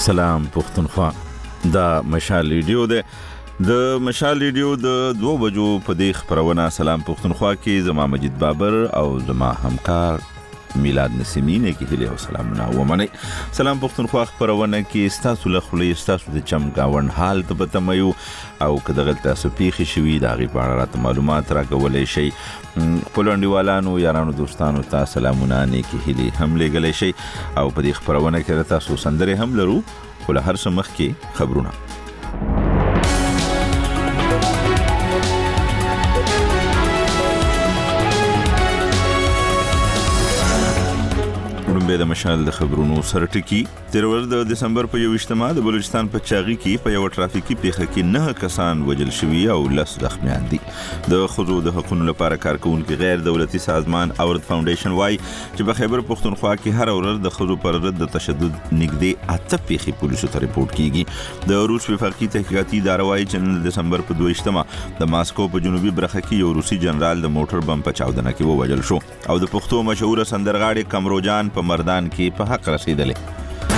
سلام پښتونخوا دا مشال ریډیو ده د مشال ریډیو د 2 بجو په دې خبرونه سلام پښتونخوا کې زما مجید بابر او زما همکار میلاد نسیمینه کې هلي او سلامونه ومني. سلام پښتونخوا خبرونه کې ستاسو له خلې ستاسو د چمګاون حال ته بتمایو او کله تاسو پیښې شوي دا غي په اړه معلومات راکولای شي. پولنډیوالانو یارانو دوستانو ته سلامونه نه کې هلي هم لګلای شي او په دې خبرونه کې تاسو سندره هم لرو خو له هر څه مخکې خبرونه. به د مشال د خبرونو سره ټکی تیر ورځ د دسمبر په 28 د بلوچستان په چاغي کې په یو ټرافیکي پیښه کې 9 کسان وژل شوي او 10 زخمیان دي. د خزو د حقوقو لپاره کارکونکو غیر دولتي سازمان اورد فاونډیشن وايي چې په خیبر پښتونخوا کې هر ورځ د خزو پر ضد د تشدد نږدې 8 پیښې پولیسو ته ریپورت کیږي. د روس وفاقي تحقیقاتي اداره وايي چې د دسمبر په 28 د ماسکو په جنوبي برخه کې یو روسي جنرال د موټر بم په چاودنه کې ووژل شو او د پښتو مشهور سندرغاړي کمروجان په مردان کې په حق رسیدلې.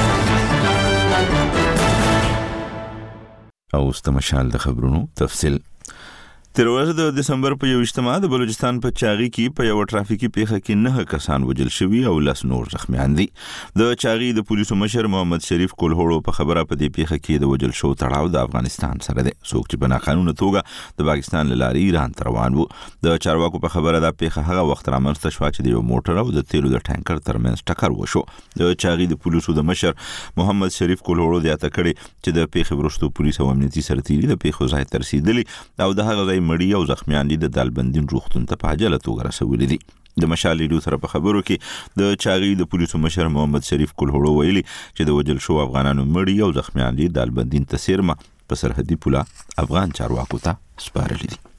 او استمشال د خبرونو تفصیل. تیر ورځ د دسمبر په 28 د بلوچستان په چاغي کې په یو ټرافیکي پیښه کې 9 کسان وژل شوي او 10 نور زخمیان دي. د چاغي د پولیسو مشر محمد شریف کولهوړو په خبره په دې پیښه کې د وژل شو تړاو د افغانستان سره دی. څوک چې بنا قانوني توګه د پاکستان لاري ایران ته روان وو. د چارواکو په خبره دا پیښه هغه وخت رامنځته شو چې د یو موټر او د تیلو د ټانکر ترمنځ ټکر وشو. د چاغي د پولیسو د مشر محمد شریف کولهوړو زیاته کړي چې د پیښې وروسته پولیس او امنیتي سرتیري د پیښو ځای ته رسیدلي او د هغه ځای مړی او زخمیان دي د دالبندین روغتون ته په عاجله توګه رسولي دي. د مشال ریډیو سره په خبرو کې د چاغي د پولیسو مشر محمد شریف کولهوړو ویلي چې د وژل شو افغانانو مړی او زخمیان دي دالبندین ته سیرمه په سرحدي پوله افغان چارواکو ته سپارلي دي.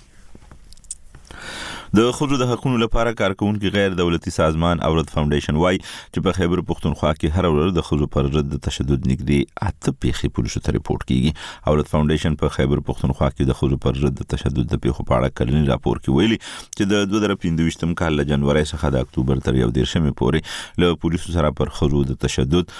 د خزو د حقوقو لپاره کارکونکو غیر دولتي سازمان اورد فاونډیشن وايي چې په خیبر پښتونخوا کې هر ورځ د خزو پر ضد د تشدد نږدې 8 پیښې پولیسو ته ریپورت کیږي. اورد فاونډیشن په خیبر پښتونخوا کې د خزو پر ضد د تشدد د پیښو په اړه کلنی راپور کې ویلي چې د 2025 کال له جنوري څخه د اکتوبر تر 11 پورې له پولیسو سره پر خزو د تشدد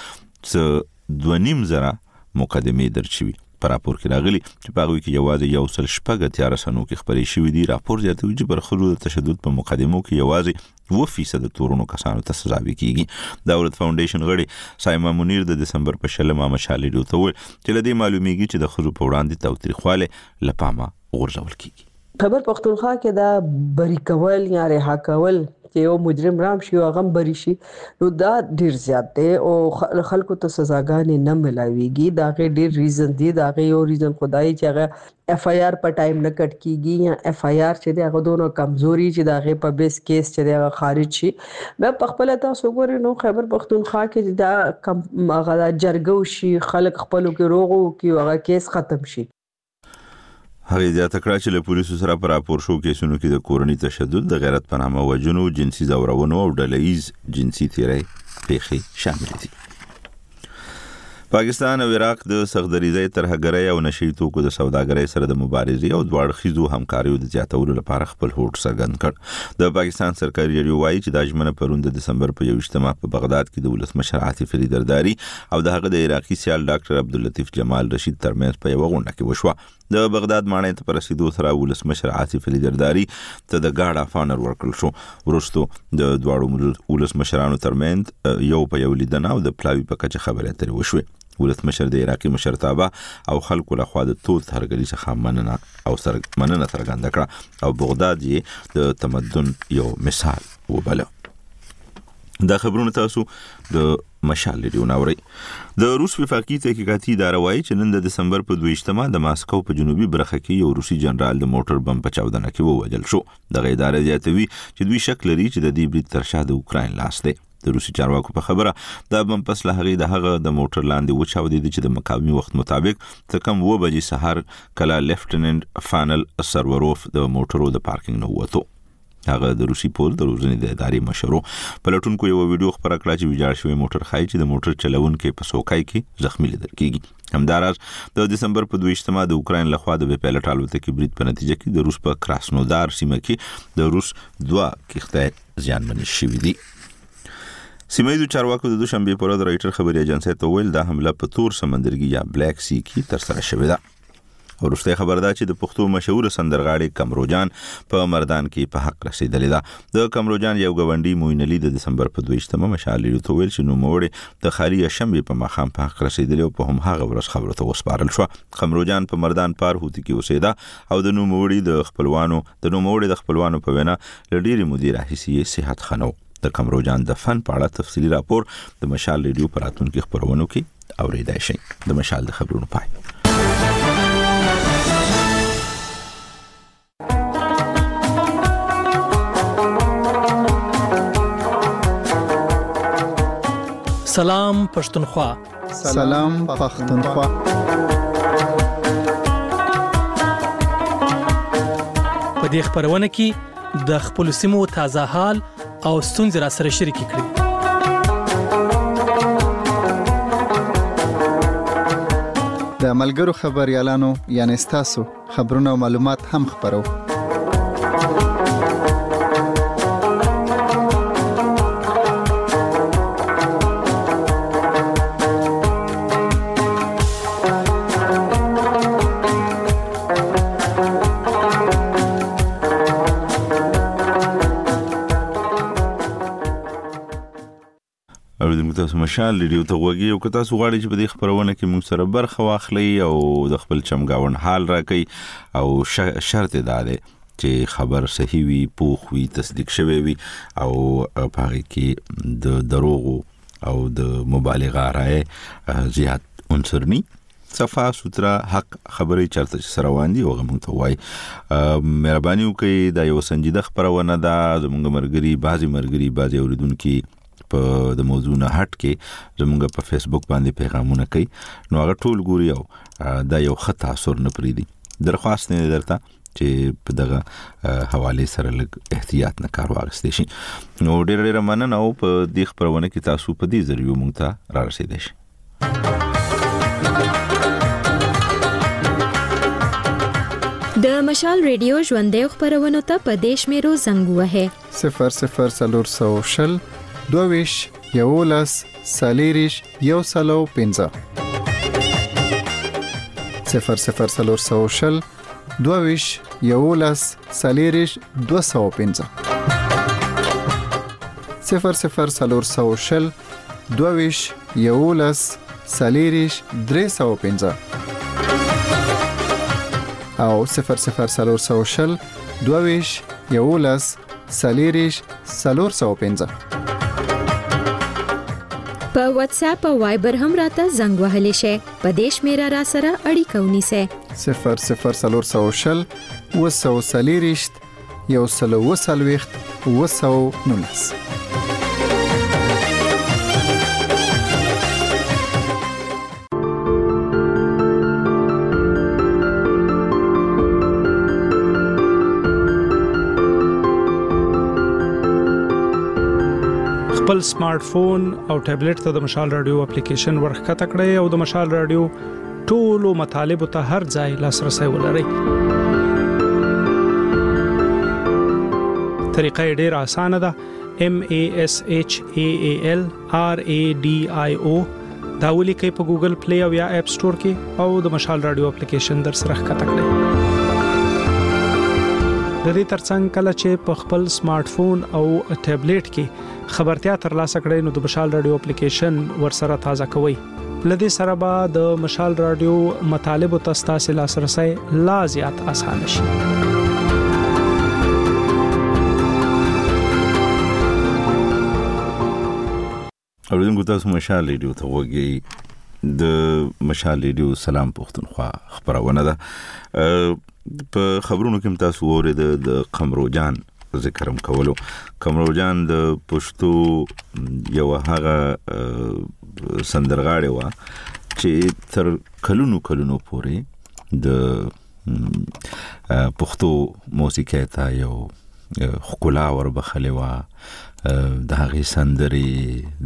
2.5 مقدمې درج شوي. په راپور کې راغلي چې په هغه کې یوازې یو سل شپږ اتیا رسنو کې خبرې شوې دي. راپور زیاتوي چې پر خزو د تشدد په مقدمو کې یوازې 2% د تورونو کسانو ته سزا کیږي. د اورد فاونډیشن غړي سایما منیر د دسمبر په 10 مشال ریډیو ته وویل چې لدې معلومیږي چې د خزو په وړاندې تاوتریخواله لپامه غورځول کیږي. خبر پښتونخوا کې دا بری کول یا رها کول چې یو مجرم رام شي او غم بری شي نو دا ډیر زیات دی او خلکو ته سزاګانې نه ملاويږي. دا غي ډیر ریزن دی. دا غي یو ریزن خدای چې هغه اف آی آر په ټایم نه کټ کیږي یا اف آی آر چې دا غدونو کمزوري چې دا غي په بیس کیس چې دا خارج شي. مې په خپل تاسو ګورئ نو خبر پښتونخوا کې دا کم هغه جرګو شي خلک خپلو کې روغو کې هغه کیس ختم شي. هغه زیاته کړه چې له پولیسو سره پر راپور شو کیسونو کې د کورنۍ تشدد د غیرت په نامه وژنو جنسي ځورونو او ډله‌ایز جنسي تیری پیښې شامل دي. پاکستان او عراق د سغدریزۍ ترهګرۍ او نشي توکو د سوداګرۍ سره د مبارزې او دواړخیزو همکاریو د زیاتولو لپاره خپل هوډ څرګند کړ. د پاکستان سرکاري ریډیو وايي چې د ژمنه پروند د دسمبر په 28 په بغداد کې د ولسمشر عاطف علي زرداری او د هغه د عراقي سیال ډاکټر عبداللطیف جمال رشید ترمنځ په یو غونډه کې وشوه. د بغداد ماڼۍ ته پر رسیدو سره ولسمشر عاطف علي زرداری ته د ګارډ اف آنر ورکړل شو. وروسته د دواړو ولسمشرانو ترمنځ یو په یو لیدنه او د پلاوي په کچه خبرې اترې وشوې. ولسمشر د عراقي مشرتابه او خلکو له خوا د تود هرګلی څخه مننه څرګنده کړه او بغداد یې د تمدن یو مثال وباله. دا خبرونه تاسو د مشال ریډیو ناوړي. د روس وفاقي تحقیقاتي اداره وايي چې نن د دسمبر په 28 د ماسکو په جنوبي برخه کې یو روسي جنرال د موټر بم په چاودنه کې ووژل شو. دغه اداره زیاتوي چې دوی شک لري چې د دې برید تر شا د اوکراین لاس دی. د روسي چارواکو په خبره دا بم پس له هغه د موټر لاندې وچاودي چې د مقاومي وخت مطابق څه کم 2 بجې سحر کله لیفټننټ فانل سروروف د موټرو د پارکینګ نه وته. هغه د روسي پول د روزنې د ادارې مشرو پلټونکو یو ویډیو خبره کړه چې ویجاړ شوی موټر خای چې د موټر چلونکو په سوکای کې زخمی لیدل کیږي. همداراز د دسمبر په 28 د اوکراین لخوا د پیلټ الوتکې برید په نتیجه کې د روس په کراسنودار سیمه کې د روس 2 کښته ځانمن شوې دي. سیمایي چارواکو د دوشنبه پر ورځ رایټر خبري ایجنسی ته ویل دا حمله په تور سمندرګي یا بلیک سی کې تر سره شوې ده. ورسته خبر ده چې د پښتو مشهور سندرغاړي کمروجان په مردان کې په حق رسیدلې ده. د کمروجان یو غونډي موین علي د دسمبر په 22مه مشالې ته ویل چې نو موړې د خالي شنبه په مخام په حق رسیدلې او په هم هغه ورځ خبره ته وسپارل شو. کمروجان په مردان پار هوتی کې اوسېده او د نو موړې د خپلوانو په وینا لډيري مدیر حیثیت صحت خنو. د کمروجان د فن په اړه تفصیلی راپور د مشال ریډیو پر راتلونکو خبرونو کې اوریدای شئ. د مشال د خبرونو پای. سلام پښتونخوا. سلام پښتونخوا. په دې خبرونه کې د خپل سیمو تازه حال او ستونزې را سره شریکې کړئ. د ملګرو خبريالانو یعنی تاسو خبرونه او معلومات هم خبرو. تاسو مشال ریډیو ته وګورئ او که تاسو غواړئ چې په دې خبرونه کې موږ سره برخه واخلئ او د خپل چمګاون حال راکړئ او شرط دا دی چې خبر صحیح وي، پوخ وي، تصدیق شوی وي او په هغه کې د دروغ او د مبالغه راي زیات عنصر نه صفا سوترا حق خبرې چرته سره واندي او موږ ته وای مهرباني وکړئ. دا یو سنجیده خبرونه ده. زموږ مرګري بعضي اوریدونکو په د موضوع نه هټ کې زموږ په فیسبوک باندې پیغامونه کوي نو هغه ټول ګوري او دا یو خطا اثر نه پریدي. درخواست نه درته چې په دغه حواله سره لږ احتیاط نه کار واغستې شي. نو ډېر مننه او په دې خبرونه کې تاسو په دې ذریعہ مونږ ته را رسیدئ شي. د مشال ریډیو ژوندې خبرونه ته په دیش میرو زنګ وهه 00 22 یولس سالیریش یو سلو پنځه 00 22 یولس سالیریش 205 00 22 یولس سالیریش 305 او 00 22 یولس سالیریش 405 په واتس اپ او وایبر هم راته زنګ وهلی شي. په دیش میرا را سره اړیکه ونیسه 00 وسو سالیریشت یو سلو وسلويخت وسو نونس. خپل سمارټ فون او ټابلیټ ته د مشال رادیو اپلیکیشن ورخکته کړئ او د مشال رادیو ټولو مطالب ته هر ځای لاسرسي ولرئ. طریقه ډېر اسانه ده. MASHAAL RADIO دا ولیکئ په ګوګل پلی او یا اپ سٹور کې او د مشال رادیو اپلیکیشن در سره ښکته کړئ. د دې ترڅنګ کله چې په خپل سمارټ فون او ټابلیټ کې خبرتیا ترلاسه کړئ نو د مشال رادیو اپلیکیشن ورسره تازه کوئ. لدې سره به د مشال رادیو مطالب او تاسو لاسرسي لا زیات آسان شي. اوریدونکو تاسو مشال ریډیو ته وګورئ. د مشال ریډیو سلام پښتونخوا خبرونه ده. په خبرونو کې تاسو اورید د قمروجان ذکرم کولو. قمروجان د پښتو یو هغه سندرغاړی و چې تر کلونو پورې د پښتو موسیقۍ ته یو خکولا وربخلې و. د هغې سندرې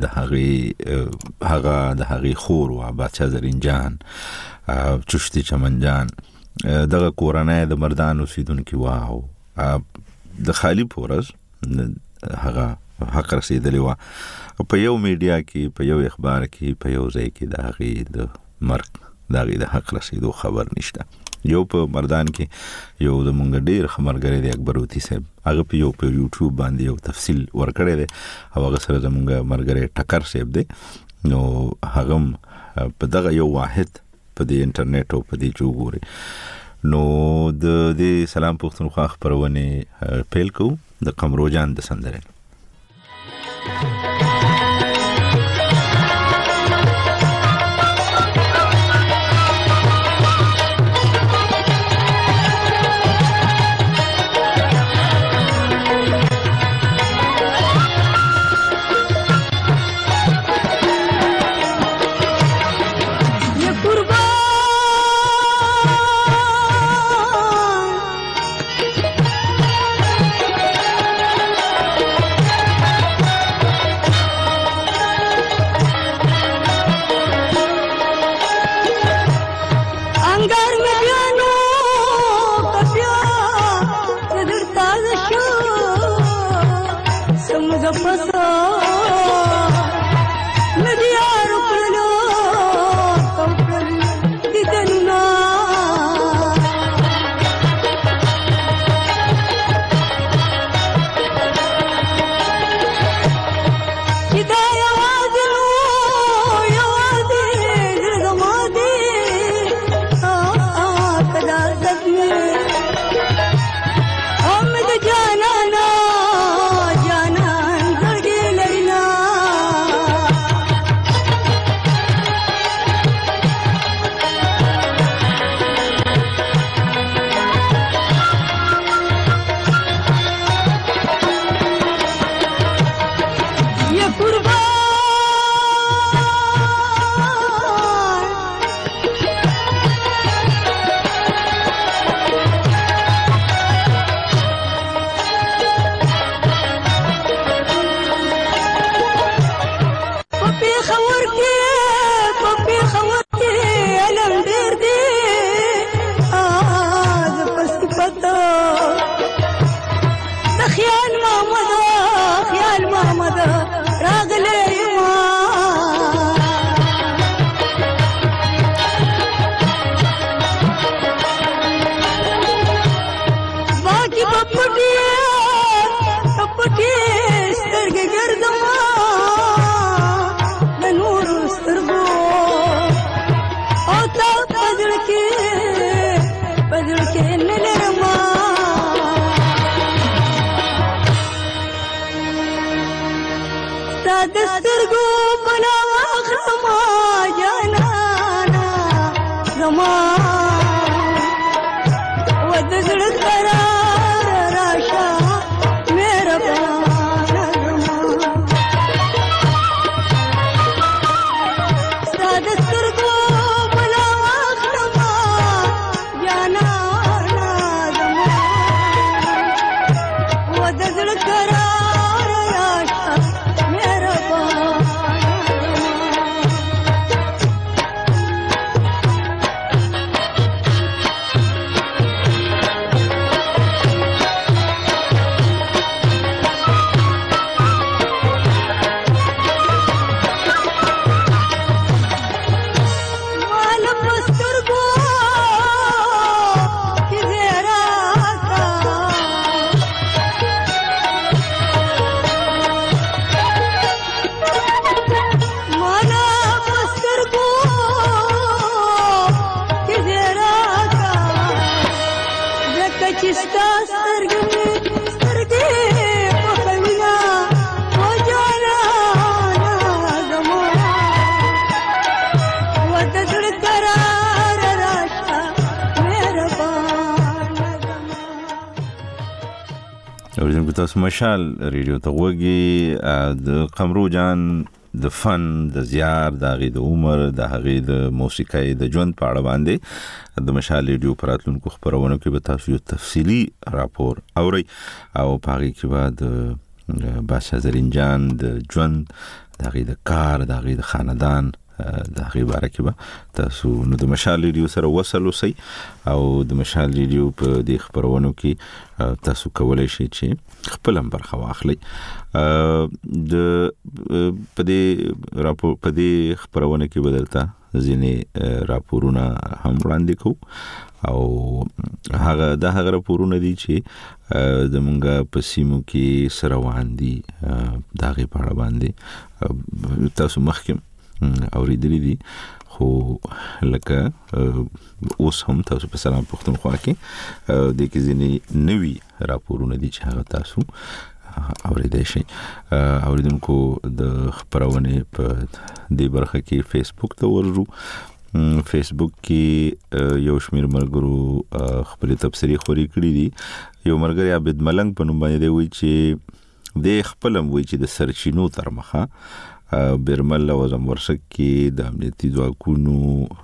د هغې خور و بادشاه زرین جان چشتی چمن جان دغه کورنۍ د مردان اوسیدونکو و. د خالی پورز هغه حق رسیدلی و په یو میډیا کې په یو اخبار کې په یو ځای کې د هغې د مرګ د هغې د حق رسیدو خبر نشته. یو په مردان کې یو د مونږ ډیر خبرګری دی اکبر وتی صاحب، هغه په یوټیوب باندې یو تفصیل ورکړی دی او هغه سره زمونږ مرګری ټکر صاحب دی. نو هغه په دغه یو واحد په دې انټرنیټ او په دې جوګوري. نو د دې سلام پښتونخوا خبرونه پیل کو د قمرو جان د سندره. تاسو مشال ریډیو ته وګي د قمرو جان د فن د زیار د غي د عمر د هغه د موسیقۍ د ژوند په اړه باندې د مشال ریډیو پراتلونکو خبرونه کې به تاسو یو تفصیلی راپور اوري او په هغه کې بعد بادشاہ زرین جان د ژوند د هغه د کار د هغه د خاندان د غیباره کې به تاسو نو د مشال ریډیو سره وصل اوسئ او د مشال ریډیو په د خبرونو کې تاسو کولای شئ چې خپل هم برخه واخلئ. د په دې خبرونه کې بدلتا ځینې راپورونه هم وړاندې کوو او هغه راپورونه دي چې زمونږ په سیمو کې سره روان دي دا غي په اړه باندې تاسو مخکې اوریدلې دي خو لکه اوس هم تاسو په سلام پښتونخوا کې د کې ځینې نوي راپورونه دي چې هغه تاسو اوریدئ شئ. اوریدونکو د خبرونه په دې برخه کې فیسبوک ته ورجو. فیسبوک کې یو شمیر مرګرو خپل تبصری خوري کړی دي. یو مرګر عبد ملنګ په نوم باندې دی وی چې د خپلم وی چې د سرچینو تر مخه برمل او زمورشک کې د امنیتي ځواکونو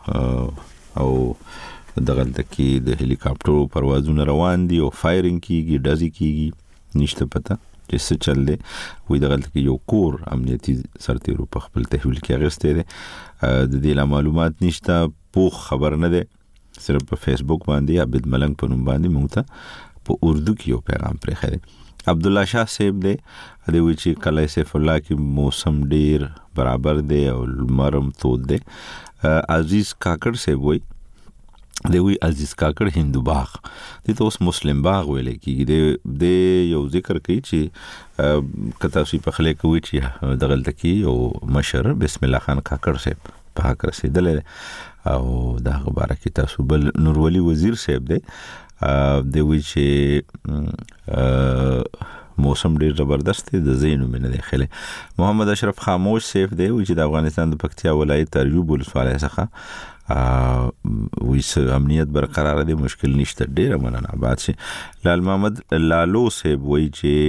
او دغلته کې د هلیکاپټرو پروازونه روان دي او فایرینګ کیږي ډزې کیږي نشته پته چې څه چل دی. وی دغلته کې یو کور امنیتي سرتیرو په خپل تحویل کې اغسته دي. د دې معلومات نشته پوخ خبر نه ده صرف په فیسبوک باندې عبد ملنګ په نوم باندې موږ په اردو کې یو پیغام پرې خره. عبد الله شاه صاحب دی د وی چې کله سیف الله کې موسم ډیر برابر دی او مرم تود دی. عزیز کاکړ صاحب وی دوی عزیز کاکړ هندو باغ د اوس مسلم باغ ویل کیږي. د یو ذکر کوي چې کته سی په خله کوي چې دغلت کی او مشر بسم الله خان کاکړ صاحب په حق رسیدل او دا خبره کې تاسو بل نور ولی وزیر صاحب دی دوی چې موسم ډیر زبردست دی د زینو منه دی خله. محمد اشرف خاموش صاحب دی چې د افغانستان د پکتیا ولایت ترجوب ولسوالۍ څخه ویس امنیت برقرار دی مشکل نشته ډیر مننه آباد شي. لال محمد لالو صاحب وی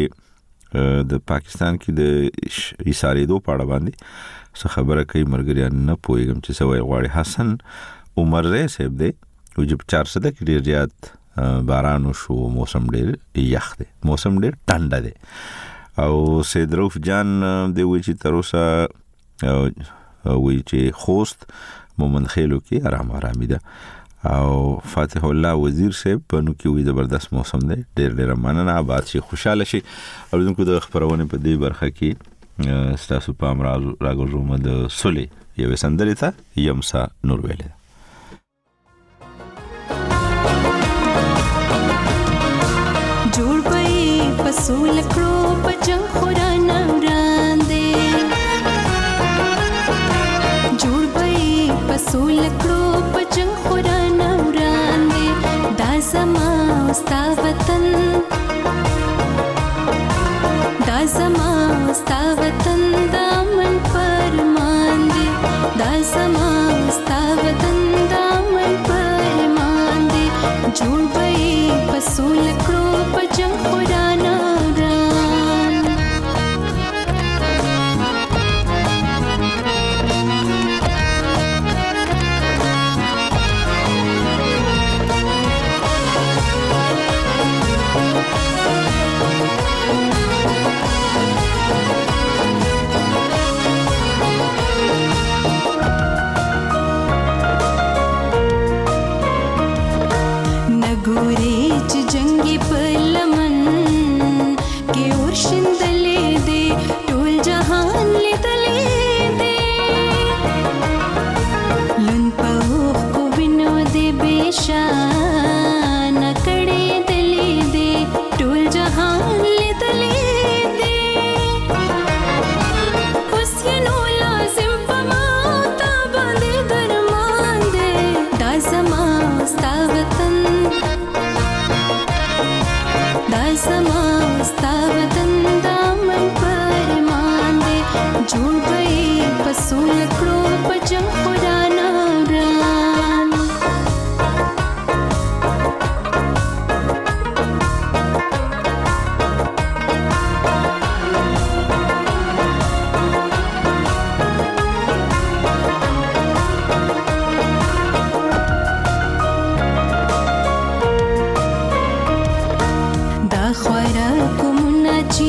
چې د پاکستان کې د ایساریدو پاړه باندې څه خبره کوي مرګریان نه پويګم چې سوي غواړي. حسن عمر رې صاحب دی چې 400 کې ډیر زیات باران شو موسم ډیر یخ دی موسم ډیر ټنډه دی. او سیدروف جان دی وی چې تروسه وی چې خوست مومن خیلو کې آرام ده. او فاتح الله وزیر صاحب په نو کې وی زبردست موسم دی ډیر مننه آباد شي خوشاله شي. اوریدونکو د خبرونه په دې برخه کې ستاسو په امراض راګورم د سولې یو سندري ته یمسا نور ویل جوړ پي پسول کړو پجن خوران وړاندې جوړ پي پسول کړو پجن خوران وړاندې دا زما ستا وطن دا زما ستا وطن دا من فرمان دی دا زما ستا وطن دا من فرمان دی جوړ پي پسول کړو پجن خوران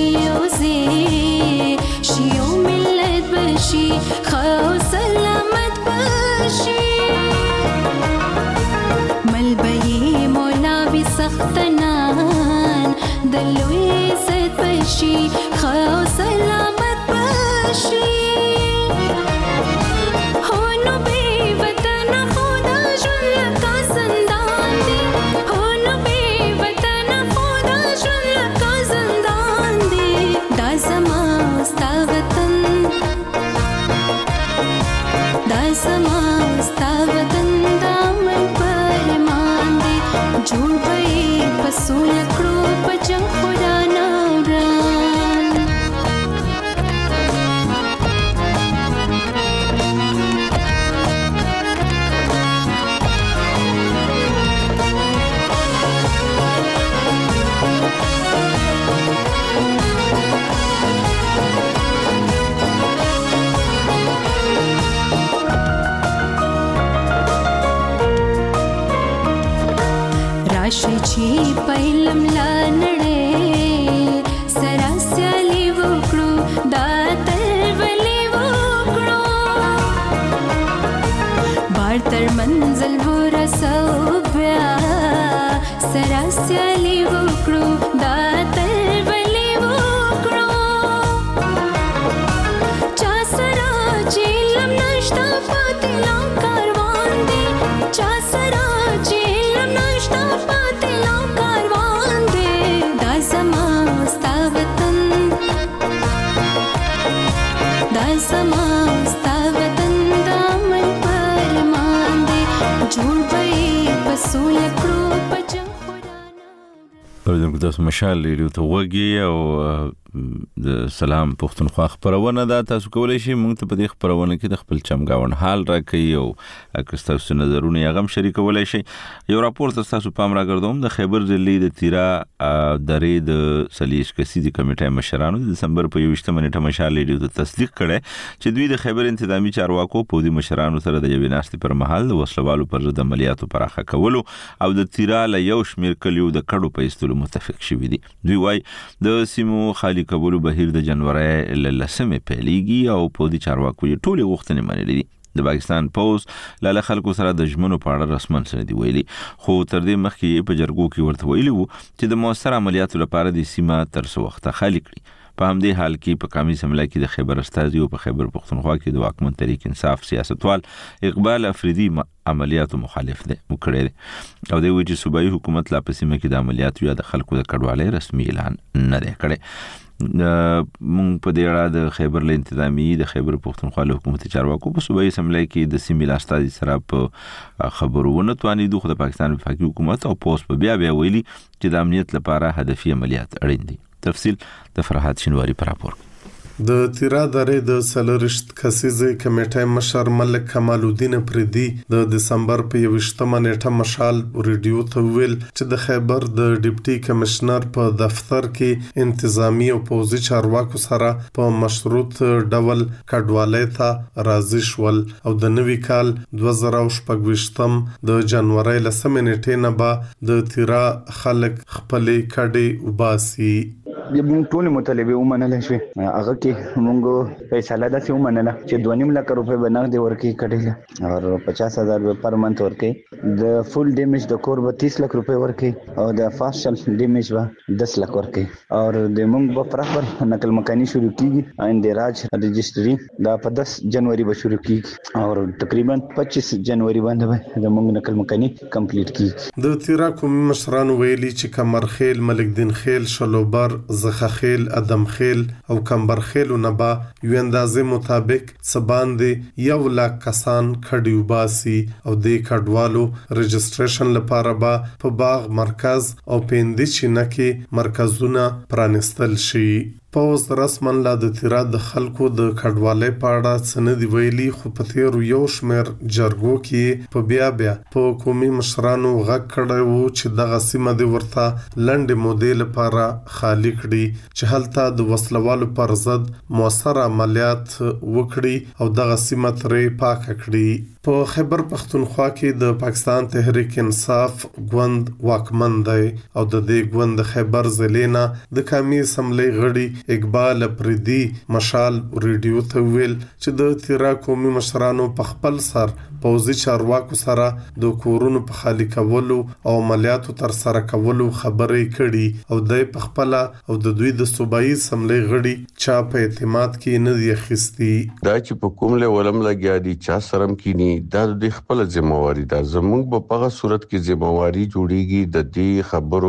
شي خو سلامت سختنان د لوی عزت بشي خو سلامت بشي هونو بی وطن خدا ژوند لکه زندان دی هونو بی وطن خدا ژوند لکه زندان دی دا زما ستا وطن دا زما ستا وطن دا من پرمان دی جوړ به پسول کړو په جنگ خدا نوران راشي چې پهلم لا نړۍ سره سیالي وکړو دا تلولي وکړو بار تر منزل ورسو بیا سره سیالي وکړو دا تلولي وکړو چا سره چې لم نشتا پاتې لا کاروان دی چا سره چې لم نشتا سماستا وطن دا من پرمان دی جوړ به پسول کړو په جنگ خدا پرځم تاسو مشال لري ته وګي او د سلام پښتونخوا خبرونه دا تاسو کولای شئ موږ ته په دې خبرونه کې د خپل چمګاون حال راکړئ او تاسو نظرونه یې غم شریکولای شئ یو راپور تاسو پام راګردوم د خیبر ضلع د تیرا درې د سلیش کسيدي کمیټې مشرانو د دسمبر په 28 نیټه مشال لري ته تصدیق کړي چې دوی د خیبر انتظامی چارواکو په دې مشرانو سره د یوې ناشتې پر مهال د وسلوالو پر ضد عملیاتو پراخه کولو او د تیرا له یو شمیر کلیو د کډو په استلو متفق شوي دي دوی وايي د سیمو خالی کولو بهیر د جنوري لسمه پیلېږي او په دې چارواکو یې ټولې غوښتنې منلې دي د پاکستان پوز لاله خلکو سره د ژمنو په اړه رسمن سره دی ویلي خو تر دې مخکې په جرګو کې ورته ویلي وو چې د موثر عملیاتو لپاره د سیمه تر څو وخت خالی کړي په همدې حال کې په قومي سملا کې د خیبر استازي او په خیبر پښتونخوا کې د واکمن تحریک انصاف سیاستوال اقبال افریدي عملیاتو مخالف دي وکړي او د ویجی صوبایي حکومت لا په سیمه کې د عملیاتو یا د خلکو د کډوالۍ رسمي اعلان نه کړي مونږ په دې اړه د خیبر له انتظامی د خیبر پښتونخوا له حکومتي چارواکو په صوبایي سملا کې د سیمې لاستازي سره په خبرونه توانې د پاکستان وفاقي حکومت او پوس په بیا ویلي چې د امنیت لپاره هدفي عملیات اړین دي تفصیل د فرحات شینواری پر راپور د تیرا درې د سلرشت کسیزه کمیټې مشر ملک کمال الدین پردي د دسمبر په 28 نیټه مشال ریډیو ته ویل چې د خیبر د ډیپټي کمشنر په دفتر کې انتظامی او پوزي چارواکو سره په مشروط ډول کډوالۍ ته راضي شول او د نوي کال 2024 د جنوري لسمه نیټه نه به د تیرا خلک خپل کډي وباسي موږ ټول مطالبه ومنل شو هغه کې موږ فیصله داسې ومنله چې 2.5 لک روپے بنغدي ورکې کړل او 50,000 پر منث ورکې د فول ډیمیج د کور به 30 لک روپے ورکې او د فاشل ډیمیج به 10 لک ورکې او د موږ په پراپر نقل مکانی شروع کیږي اندراج رجستری دا په 10 جنوري به شروع کیږي او تقریبا 25 جنوري باندې د موږ نقل مکانی کمپلیټ کیږي د تیرا کوم مشران ویلي چې کمرخیل ملک دین خیل شلوبر زخخیل ادم خیل او کمبر خیل نبا یو اندازې مطابق سباندې 1 لک کسان کډي وباسي او د کډوالو رجستریشن لپاره به په باغ مرکز او پیندې چینکه مرکزونه پرانستل شي پوز رسمن لا د تیرا د خلکو د کډوالۍ په اړه سند ویلي خو په تیر یو شمیر جرګو کې په بیا په قومي مشرانو غږ کړی وو چې دغه سیمه د ورته لنډ مودې لپاره خالی کړي چې هلته د وسلوالو پر ضد موثر عملیات وکړي او دغه سیمه ترې پاک کړي په خیبر پختونخوا کې د پاکستان تحریک انصاف ګوند واکمن دی او د دې ګوند خیبر ضلع نه د قومي اسمبلی غړي اقبال افریدي مشال ریډیو ته ویل چې د تیرا قومي مشرانو په خپل سر پوځي چارواکو سره د کورونو په خالي کولو او عملیاتو تر سره کولو خبرې کړي او د خپل او د دوی د صوبایي اسمبلی غړي چا په اعتماد کې نه دی اخیستي. دا چې په کوم لیولم لګیا دي چا سرم کینی دا د خپل ذمہواری ده. زموږ په هغه صورت کې ذمہواری جوړیږي د دې خبرو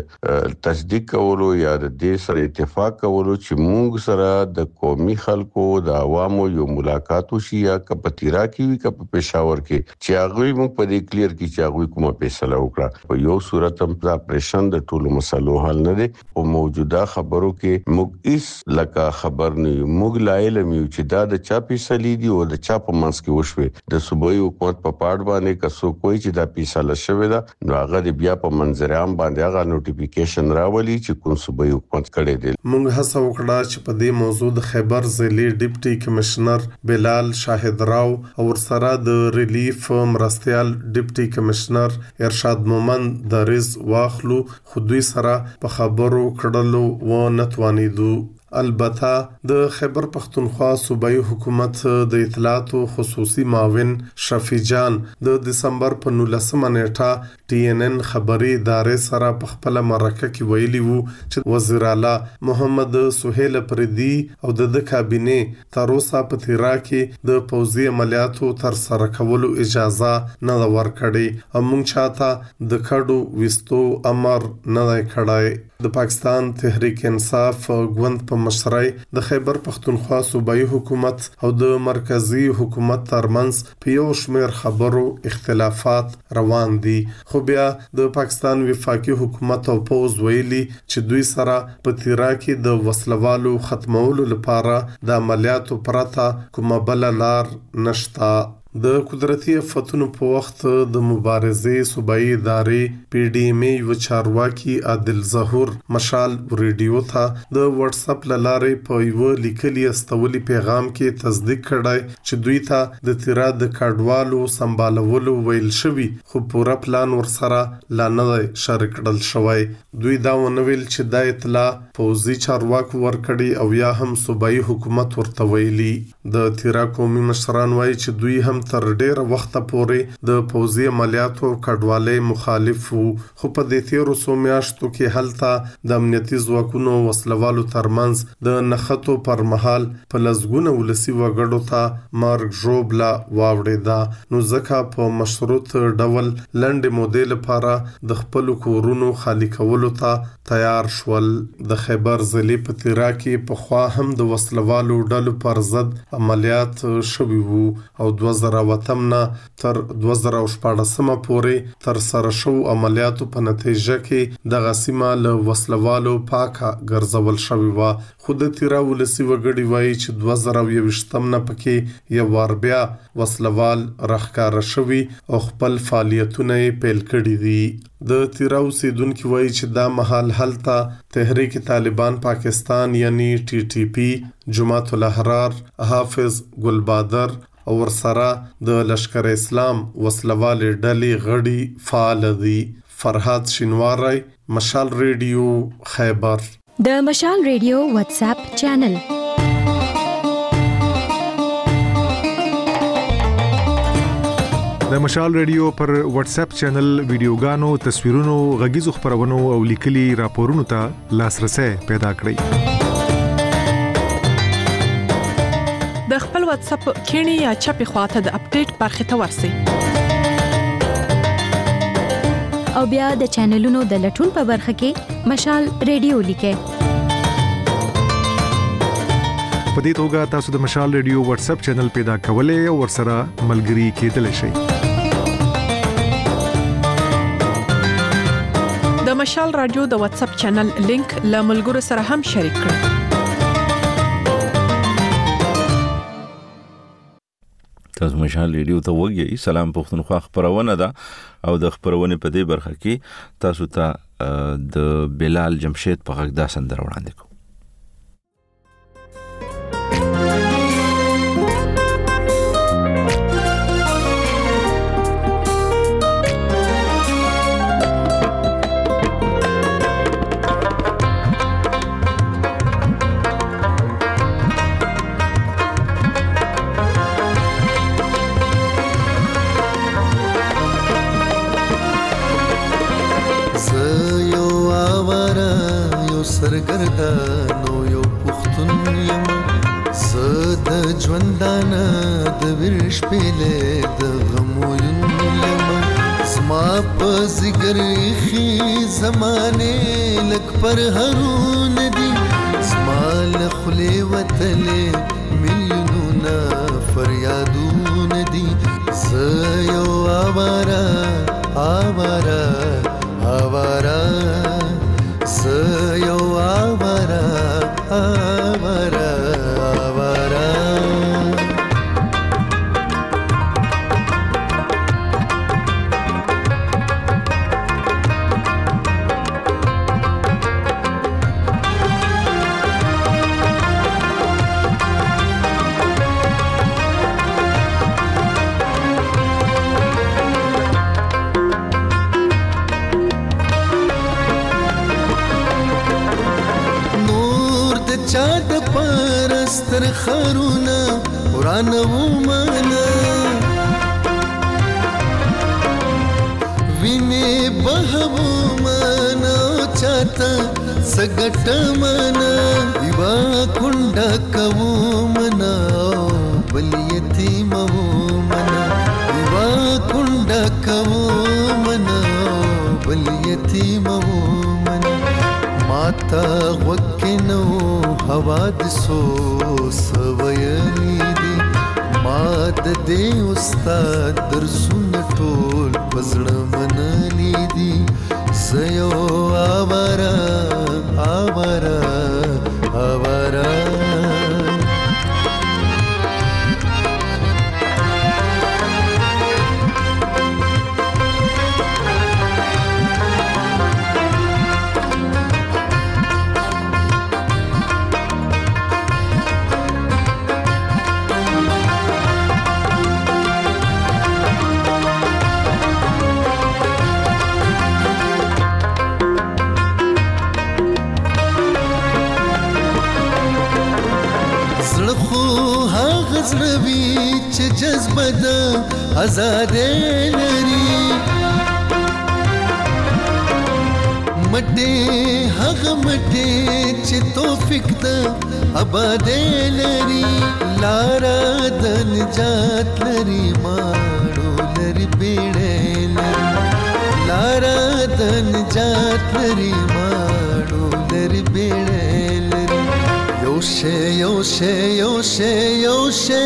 د تصدیق کولو یا د دې سره اتفاق کولو چې موږ سره د قومي خلکو د عوامو یو ملاقات وشي یا کپتیرا کې وي کپ پېښور کې چې هغه موږ په دې کلیر کې چې هغه کومه فیصله وکړه. په یو صورت هم د اپریشن د ټولو مسلو حل نه دي. په موجوده خبرو کې موږ هیڅ لکه خبر نه یو. موږ لا علم یو چې دا د چا فیصله دي او د چا په منځ کې وشوي. د صوبایي حکومت په پاړ باندې کسو کوئی چې دا فیصله شوه دا نو هغه بیا په منظر عام باندې هغه نوټیفیکیشن راولي چې کوم صوبایي حکومت کړي دي. موږ هڅه وکړه چې په دې موضوع د خیبر ضلع ډیپټي کمشنر بلال شاهد راو او ورسره د ریلیف مرستيال ډیپټي کمشنر ارشاد مومند دریز واخلو خو دوی سره په خبرو کړلو و نتوانیدو. البته د خیبر پختونخوا صوبایي حکومت د اطلاعات خصوصي معاون شفیع جان د دسمبر په 19 نیټه TNN خبري ادارې سره په خپل مرکه کې ویلي وو چې وزیر اعلی محمد سهیل افریدي او د کابینه تر اوسه په تیرا کې د پوځي عملیاتو تر سره کولو اجازه نه ورکړي او موږ چاته د کډو وستو امر نه کړای. د پاکستان تحریک انصاف ګوند په مشرۍ د خیبر پختونخوا صوبایي حکومت او د مرکزی حکومت ترمنځ په یو شمېر خبرو اختلافات روان دي. خو بیا د پاکستان وفاقي حکومت او پوز ویلي چې دوی سره په تیرا کې د وسلوالو ختمولو لپاره د عملیاتو پرته کومه بل لار نشته. د قدرتي آفتونو په وخت د مبارزې صوبایي ادارې PDMA و چارواکي عادل ظهور مشال ریډیو ته د واتس اپ لارې په یو لیکلي استولي پیغام کې تصدیق کړای چې دوی ته د تیرا د کډوالو سمبالولو ویل شوی خو پورا پلان ورسره لا نه شریک کړل شوی. دوی دا ونویل چې د اطلاع پوځي چارواکو ورکړي او یا هم صوبایي حکومت ورته ویلي. د تیرا قومي مشران وایي چې دوی هم تر ډېر وخت پورې د پوځي عملیاتو کډوالۍ مخالف وو خو په دې تیرو څو میاشتو کې هلته د امنیتي ځواکونو وسلوالو ترمنځ د نښتو پر مهال په لسګونه ولسي وګړو ته مرګ ژوبله واوړېده نو ځکه په مشروط ډول لنډې مودې لپاره د خپل کورونو خالی کولو ته تیار شول. د خیبر ضلع په تیرا کې په خوا هم د وسلوالو ډلو پر ضد عملیات شوي وو او 2008 نه تر 2014 پورې تر سره شو عملیاتو په نتیجه کې د غسیمه له وسلوالو پاکه ګرځول شوی و. خود تیرا ولسی وګړي وایي چې 2021 نه پکې یو وار بیا وسلوال راخکار شوی او خپل فعالیتونه پیل کړي دي. د تیرا اوسیدونکو وایي چې دا مهال هلته تحریک طالبان پاکستان یعنی TTP جماعت الاحرار حافظ ګلبادر او ورسره د لشکر اسلام وسلوال ډلې غړي فعال دي. فرحات شینواری مشال ریډیو خیبر. د مشال ریډیو واتس اپ چینل د مشال ریډیو پر واتس اپ چینل ویډیوګانو تصویرونو غږیزو خبرونو او لیکلي راپورونو ته لاسرسي پیدا کړئ. د خپل واتس اپ کینی یا چپی خواته د اپډیټ برخه ته ورسی او بیا د چینلونو د لټون په برخه کې مشال ریډیو لیکه. په دې توګه تاسو د مشال ریډیو واتس اپ چینل پیدا کولای او ورسره ملګري کېدلی شئ. د مشال رادیو د واتس اپ چینل لینک له ملګرو سره هم شریک کړئ. تاسو مشال ریډیو ته وګورئ. سلام پښتونخوا خبرونه ده او د خبرونه په دې برخه کې تاسو ته د بلال جمشید په غږ دا سندره وړاندې کوم. سرګردانو یو پښتون یم زه د ژوندانه د ویرش پیلې د غمو یم زما په ځګر خي زمانه لک پر هرون دي زما له خولې وتلې میلیونونه فریادونه دي زه یو آواره آواره آواره زه یو آواره آواره آواره چا د پرستر خرونا ورانه ومنه ویني بهو منه چاته سګټ منه دیوا کونډه کو منه بل یتیم منه دیوا کونډه کو منه بل یتیم منه ماتا وکنو حوادثو سویلی دی ما د دې استاد درسونه ټول پزړه منلی دي زيو آواره آواره آواره زړوي چې جذبه د آزادې لري مټې هغه مټې چې توفیق د آبادې لري لاره د نجات لري ماړو لري بیړې لري لاره د نجات لري ماړو لري بیړې لري یوشه یوشه یوشه یوشه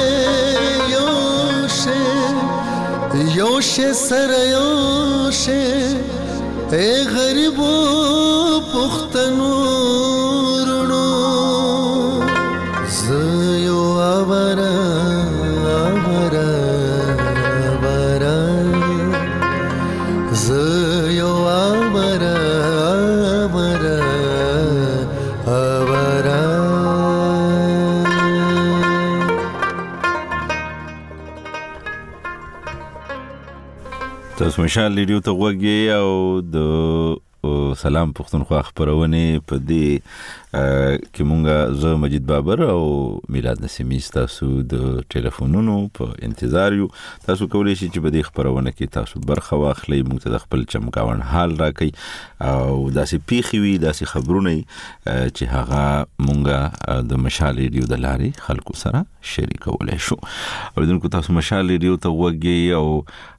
یوشه یوشه سر یوشه اے غریبو پختنو رونو زيو آواره آواره آواره زيو آواره آواره آواره تاسو مشال لیډیو ته وګورئ او د سلام پښتونخوا خبرونه په دې کې مونږه زه مجید بابر او میلاد نسیمی تاسو د ټلیفونونو په انتظار یو تاسو کولای شئ چې په دې خبرونه کې تاسو برخه واخلئ مونږ ته خپل چمکاون حال راکړئ او داسې پیخي وي داسې خبرونه چې هغه مونږه د مشال لیډیو د لارې خلکو سره شریکولای شو او دغه تاسو مشال لیډیو ته وګورئ او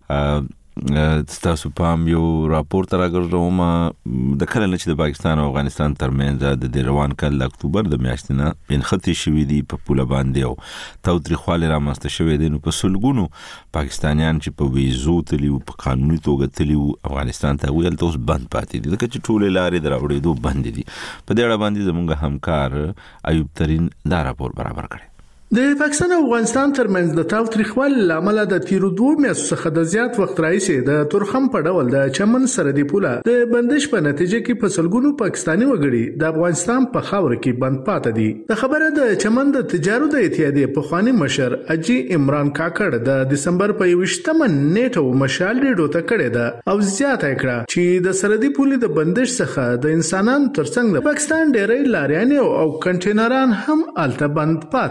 تاسو پام یو راپور تر راغلم د کله چې د پاکستان او افغانستان ترمنځ د روان کال اکتوبر د میاشتې نه انختی شوې دي په پوله باندې او تاوتریخواله رامنځته شوې دي نو په سلګونو پاکستانیان چې په ویزو تلی او په قانوني توګه تلی افغانستان ته ویل توس بند پاتې دي ځکه چې ټول لارې دراوړېدو بند دي په دې اړه باندې زموږ همکار ایوب ترين دا راپور برابر کړی د پاکستان او افغانستان ترمنځ د تاوتریخوالي لامل د تیرو 2 میاشتو څخه د زیات وخت راځي د تورخم په ډول د چمن سرحدي پوله د بندش په نتیجه کې په سلګونو پاکستاني وګړي د افغانستان په خاور کې بند پاتې دي د خبره د چمن د تجارت د اتحادیې په خواني مشر اجي عمران کاکړ د دسمبر په 28مه نیټه مشال ډیډو ته کړی ده او زیاته کړه چې د سرحدي پولې د بندش څخه د انسانانو ترڅنګ د پاکستان ډېرې لاریان او کنټینران هم الته بند پاتې دي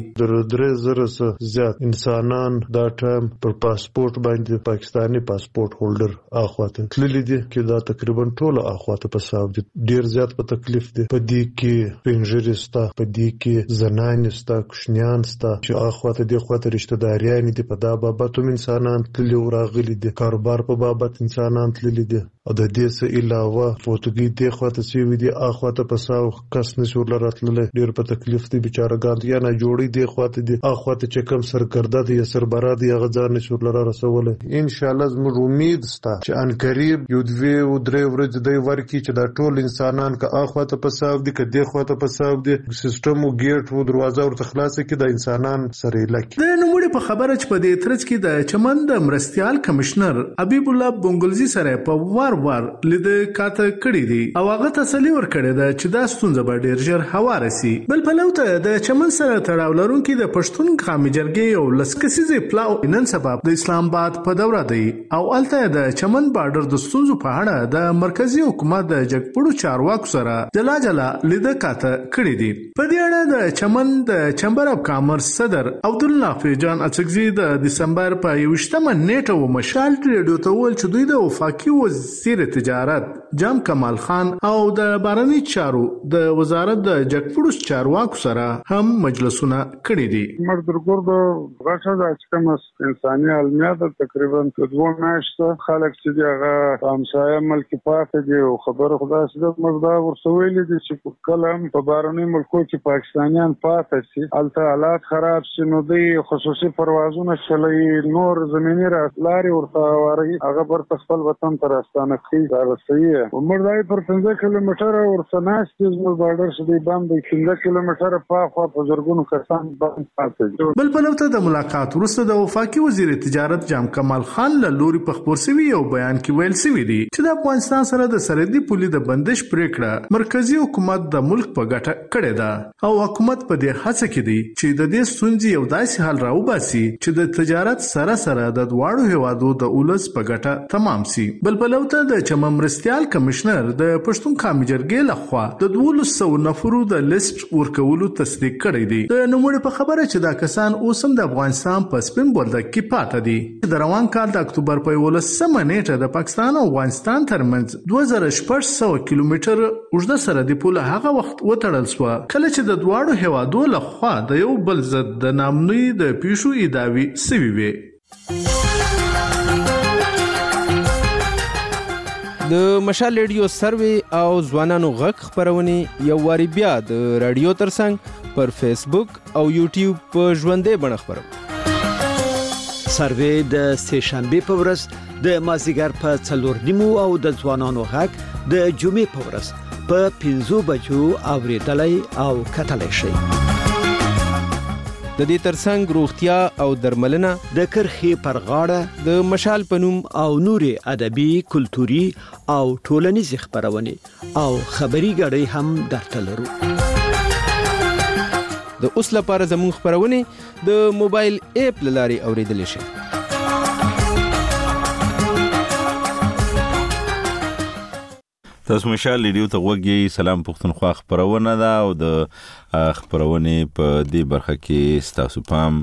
3,000 زیات انسانان دا ټایم پر پاسپورت باندې پاکستانی پاسپورت هولډر اخواته تللی دي چې دا تقریبا ټول اخواته په حساب دي. ډیر زیات په تکلیف دي. په دې کې پنځري ستا، په دې کې زنان ستا، کوشنیان ستا چې اخواته دي خواته رشتہ داریان دي. په دا بابت هم انسانان تللی راغلي دي. کاروبار په بابت انسانان تللی دي. او د دې څخه علاوه فوتوګي دي خواته سوي دي اخواته په ساو کس نشو لراتل ډیر په تکلیف دي بیچارهګان یا نه جوړي دي خواته دي اخواته چې کم سرګرده دي سربرا دي غزان نشو لره رسول. ان شاء الله زموږ امید ستا چې ان قریب یو دوی او درې ورځې دی ورکی چې دا ټول انسانان که اخواته په ساو دي که دی خواته په ساو دي سیستم او گیټ او دروازه ورته خلاص کړي د انسانان سره لکه. د نوموړي په خبره چې په دې ترڅ کې د چمن د مرستيال کمشنر حبیب الله بنگلزی سره په وار لید کاته کړی دی او هغه تسلی ورکړی دا چې دا ستونزه به ډیر ژر هواره سي. بل په لوته د چمن سره تړاو لرونکي د پښتون قومي جرګې او لسکسیزې پلاو نن سبب د اسلام آباد په دوره دی او الته د چمن بارډر د ستونزو په اړه د مرکزی حکومت د جګپړو چارواکو سره جلا لید کاته کړی دی. په دې اړه د چمن د چمبر اف کامرس صدر عبدالله فیجان اڅکزي د دسمبر په 28 نیټه و مشال ریډیو ته ویل چې دوی د وفاقي وزیر تجارت جام کمال خان او د بهرنی چارو د وزارت د جګپړو چارواکو سره هم مجلسونه کړي دي. مردرګور د غاښه د اچکمس انساني علمیات تقریبا 2 میاشتې خلک چې هغه همسایه ملک پاتې دي او خبره خدای سره مردا ورسویل دي چې کلم په بهرنی ملکو کې پاکستانیان پاتې شي الته حالات خراب شي نو د خصوصي پروازونه چلي نور زميني لاري ورته واري هغه پر خپل وطن ته راستانه کوي دا صحیح عمردای پر 15 کیلومتر ورسناس چې زموږ بارډر شدي باندې 15 کیلومتر په خوا په زرګونو کسان باندې پاتې. بل په لوته د ملاقات وروسته د وفاقي وزیر تجارت جام کمال خان له لوري په خبر سوي یو بیان کې ویل سوي دي چې د افغانستان سره د سرحدي پولې د بندش پریکړه مرکزی حکومت د ملک په ګټه کړې ده او حکومت په دې هڅه کې دی چې د دې ستونزې یو داسې حل راوباسي چې د تجارت سره د دواړو هیوادو د اولس په ګټه تمام سي. بل په لوته د چمن مرستيال کمشنر د پښتون قومي جرګې لخوا د 1200 نفرو د لیست ورکولو تصدیق کړی دی. د نوموړي په خبره چې دا کسان اوسم د افغانستان په سپین بولدک کې پاتې دي. د روان کال د اکتوبر په 11 نیټه د پاکستان او افغانستان ترمنځ 2600 کیلومتر اوږده سرحدي پوله هغه وخت وتړل شو کله چې د دواړو هیوادو لخوا د یو بل ضد د نامنوي د پیښو ادعاوی سوي وي. د مشال ریډیو سروي او ځوانانو غږ خبرونه یو واری بیا د رادیو ترڅنګ پر فیسبوک او یوټیوب په ژوندې بڼه خبرو. سروي د سه شنبه په ورځ د مازیګر په 4:30 او د ځوانانو غږ د جمعې په ورځ په 5 بجو اوریدلای او کتلای شي. د دې ترڅنګ روغتیا او درملنه د کرخي پر غاړه د مشال پنوم او نوري ادبي کلتوري او ټولنیز خبرونه او خبري غړي هم درته لرو. د اوس لپاره زموږ خبرونه د موبایل اپ لاري اوریدل شي. تاسو مشال ریډیو ته وګورئ. سلام پښتونخوا خبرونه ده او د خبرونه په دې برخه کې ستاسو پام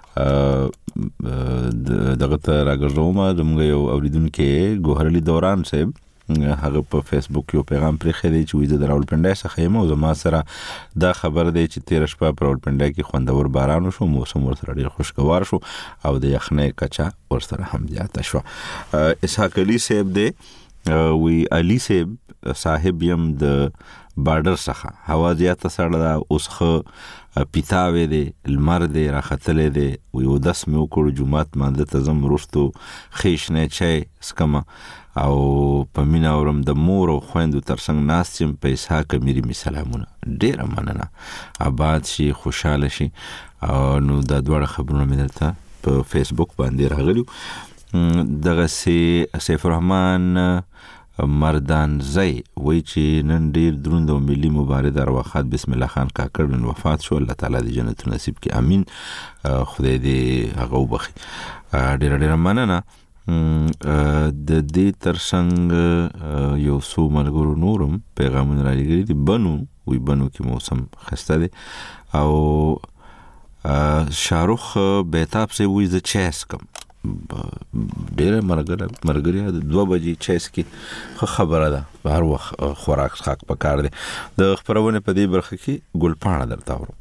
دغه ته راګرځوم. زموږ یو اوریدونکو ګوهرعلی دوران صاحب هغه په فیسبوک یو پیغام پرې خېدی چې وې د راولپنډای څخه یم او زما سره دا خبر دی چې 13 شپه پر راولپنډای کې خوندور باران وشو موسم ورسره ډیر خوشگوار شو او د یخنۍ کچا ورسره هم زیاته شو. اسحاق علي صاحب دی وی علي صاحب یم د بارډر څخه هوا زیاته سړه ده اوس خو پیتاوي دی لمر دی راختلې دی وی 10 مې وکړو جمعات مانده ته زم ورستو خېشنه چای سکما او په مینا ورم د مور او خويندو ترڅنګ ناس چې پیسې کمیري می سلامونه ډیر مننه آباد شي خوشاله شي نو دا دوه خبرونه مې درته په فیسبوک باندې راغلیو. دغه سیف الرحمن مردان زئی وای چې نن ډیر دروند او ملي مبارز ارواحات بسم الله خان کاکړ نن وفات شو. الله تعالی دې جنت نصیب کړي امين. خدای دې هغه وبخي. ډیر مننه. د دې ترڅنګ یو څو ملګرو نورم پیغامونه راغلي دي. بنو کې موسم خسته دي او شاروخ بیتاب سے وی ز چیس کم ډیره مرګریا د 2 بجې چیس کې خبره ده هر وخت خوراک خاک پکار دي د خبرونه په دې برخه کې ګلپاڼه درته ورو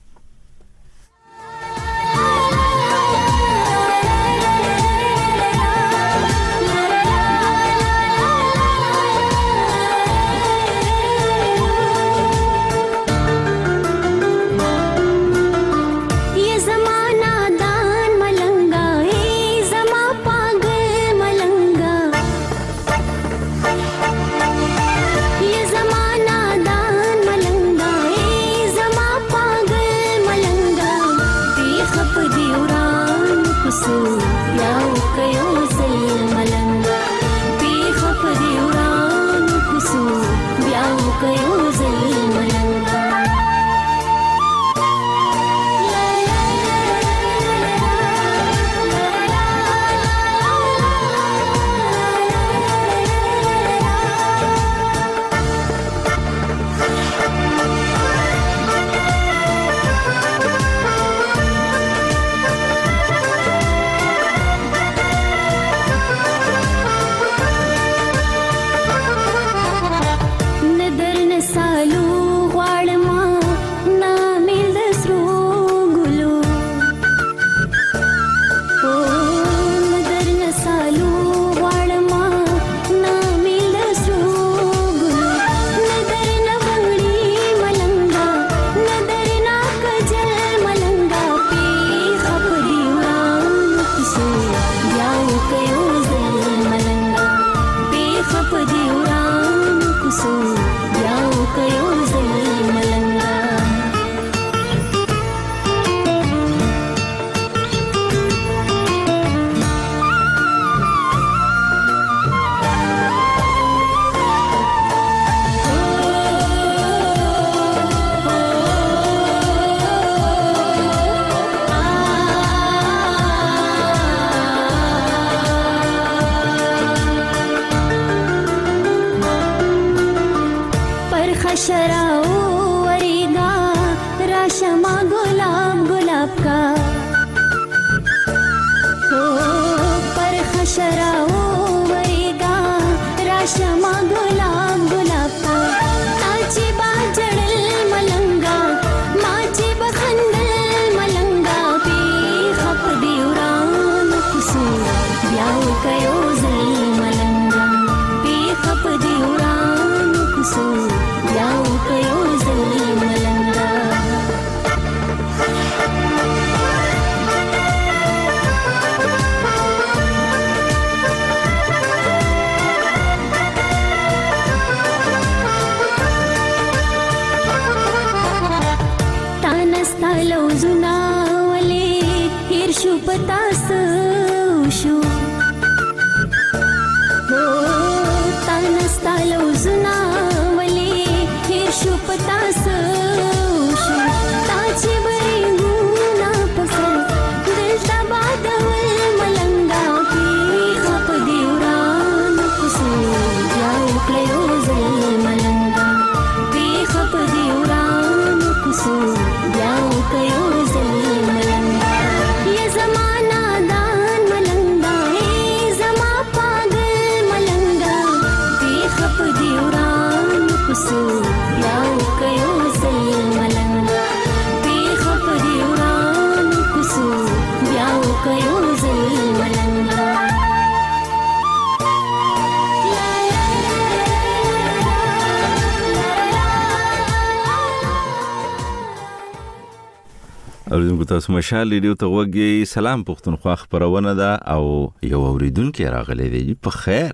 اوریدونکو تاسو مشال ریډیو ته وګورئ. سلام پښتونخوا خبرونه ده او یو اوریدونکو راغلی دی. په خیر.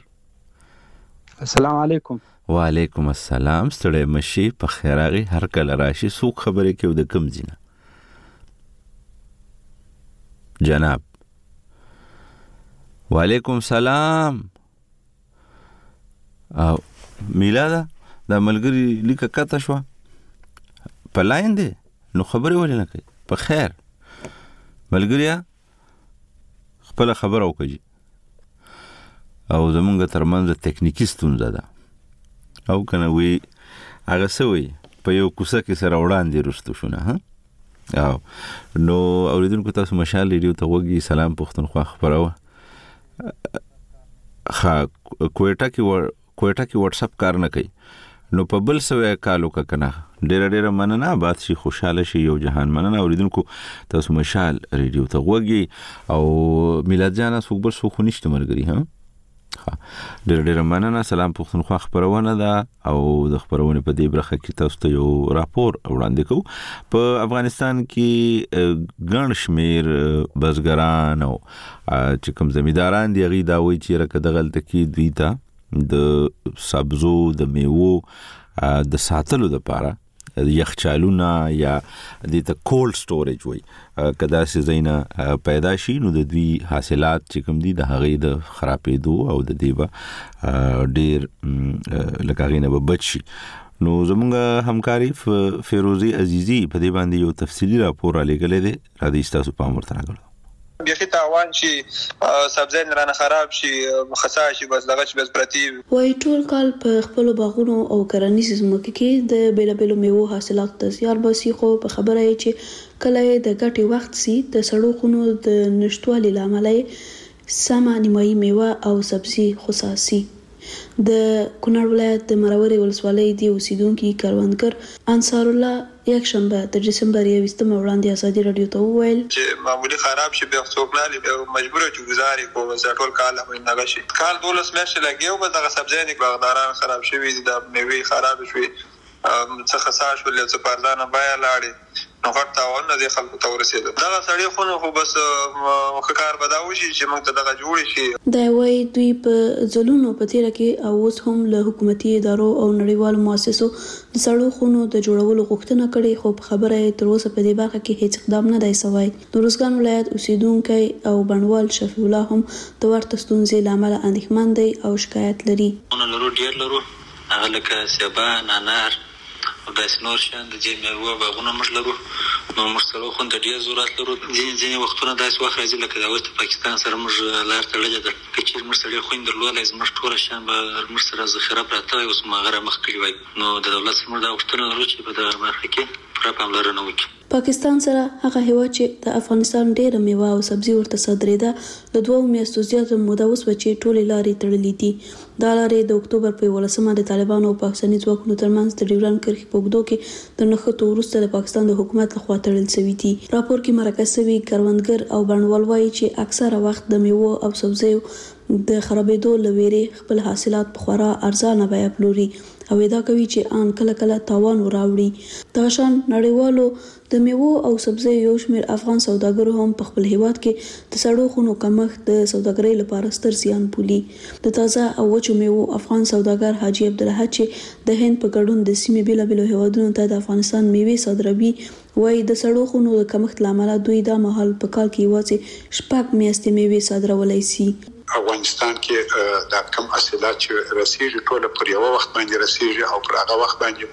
السلام علیکم. وعلیکم السلام. ستړی مشي په خیر راغی. هر کله راشي څوک خبرې کوي د کوم ځینه جناب. وعلیکم السلام. او میلاده د ملګری لیکه کته شو په لاین دی نو خبرې ولې نه کوي؟ په خیر ملګریا خپل خبر او کوي او زمونږ ترمنځ تکنیکی ستونزه ده او کنه وی هغه سوی په یو کوڅه کې سره وړاندې رښتو شونه ها نو اوریدونکو تاسو مشال ریډیو ته وګورئ. سلام پښتونخوا خبرونه کوټه کې واتس اپ کار نه کوي نو په بل څه کالو کنه. ډېر مننه، باد شي خوشاله شي یو جهان. مننه اوریدونکو تاسو مشال ریډیو ته وګورئ. او میلاد جان اوس بل څه خو نشته مرګري. ها ډېر مننه. سلام پښتونخوا خبرونه ده او د خبرونه په دې برخه کې تاسو ته یو راپور وړاندې کوو. په افغانستان کې ګڼ شمیر بزګران او چې کوم زمینداران دی غي دا وایي چې راکه دغلت کې دوی ته د سبزو د میوو د ساتلو لپاره یخچالونه یا د ته کولډ سټوریج وای کدا سي زینا پیدا شي نو د دوی حاصلات چې کوم دي د هغې د خرابېدو او د دیبا ډیر لکهغینه به بچي. نو زمونږ همکاري فیروزی عزیزی په دې باندې یو تفصیلی راپور را لګلې ده. را دې تاسو په امر تراغلو بيخي تاوان شي سبزی رانه خراب شي مخصا شي بس دغه چې بس پرتی وای ټول کال په خپل باغونو او کرنیز زمکه کې د بیلابیلو میوو حاصلات د زیار باسي. خو په خبره یې چې کله د ګټي وخت سي د سړو خونو د نشټوالي لامل سم نیمایي میوه او سبزی خصاصي. د کونړ ولایت د مروري ولسوالۍ دی اوسیدونکو کروندګر انصار الله یک شنبه د دسمبر 21 وړاندې ازادي رادیو ته وویل چې معمولی خراب شي به څوک نه لري مجبور چې گزاري کوم ټول کال هم نه غشي. کال 12 میاشتې لګیو به دغه سبزی نه باغداران خراب شوی دي د میوه خراب شوی څه خساش ولې څه پردانه بیا لاړې نو غټاون نه د خلکو ته ورسېده. دغه سړی خو بس مخکار بداوي چې موږ ته دغه جوړ شي. دا وایي دوی په ځلونو په تیر کې او اوس هم له حکومتي ادارو او نړیوالو مؤسسو د سړو خونو د جوړولو غوښتنه کړې خو په خبره تر اوسه په دې برخه کې هیڅ اقدام نه دی شوی. د روزګان ولایت اوسیدونکو او بڼوال شفیع الله هم د ورته ستونزې لامل اندېښمن دی او شکایت لري. نو ډیر لرو هغه لکه سیبان انار او داس نور شان د جمعو باغونه مش لرو نو مرسلو خو د ډیر ضرورت لرو. ځینې وختونه داسې وخت راځي لکه د اوس پاکستان سره موږ لار تړلې ده چې مرسلې خو درلود لازم ټول شان به مرسله ذخیره پراته اوس ماغره مخ کړی وای نو د دولت سره د وختونو لرو چې په دغه برخه کې پر پاملرنه وکړي. پاکستان سره هغه هیواد چې د افغانستان ډېر میوه او سبزی ورته صادرېده د 2 میاشتو زیاته موده اوس چې ټولې لارې تړلې دي. دا لارې د اکتوبر په 18 د طالبانو او پاکستاني ځواکونو ترمنځ د ډیورند کرښې په اوږدو کې د نښتو وروسته د پاکستان د حکومت لخوا تړل شوي دي. راپور کې مرکز شوي کروندګر او بڼوال وایي چې اکثره وخت د میوه او سبزیو د خرابېدو لويري خپل حاصلات په خورا ارزانه بیه پلوري او دا کوي چې ان کله کله تاوان وراوړي. دا شان نړیوالو د میوه او سبزیو یو شمېر افغان سوداګرو هم په خپل هیواد کې د سړو خونو کمښت د سوداګرۍ لپاره ستر زیان بولي. د تازه او وچو میوه افغان سوداګر حاجی عبدالله چې د هند په ګډون د سیمې بیلابیلو هیوادونو ته د افغانستان میوه صادروي وایي د سړو خونو د کمښت لامل دوی دا مهال په کال کې یوازې 6 میاشتې میوه صادرولای شي. افغانستان کې د کم حاصلات چې رسیږي ټول پر یو وخت باندې رسیږي او پر هغه وخت باندې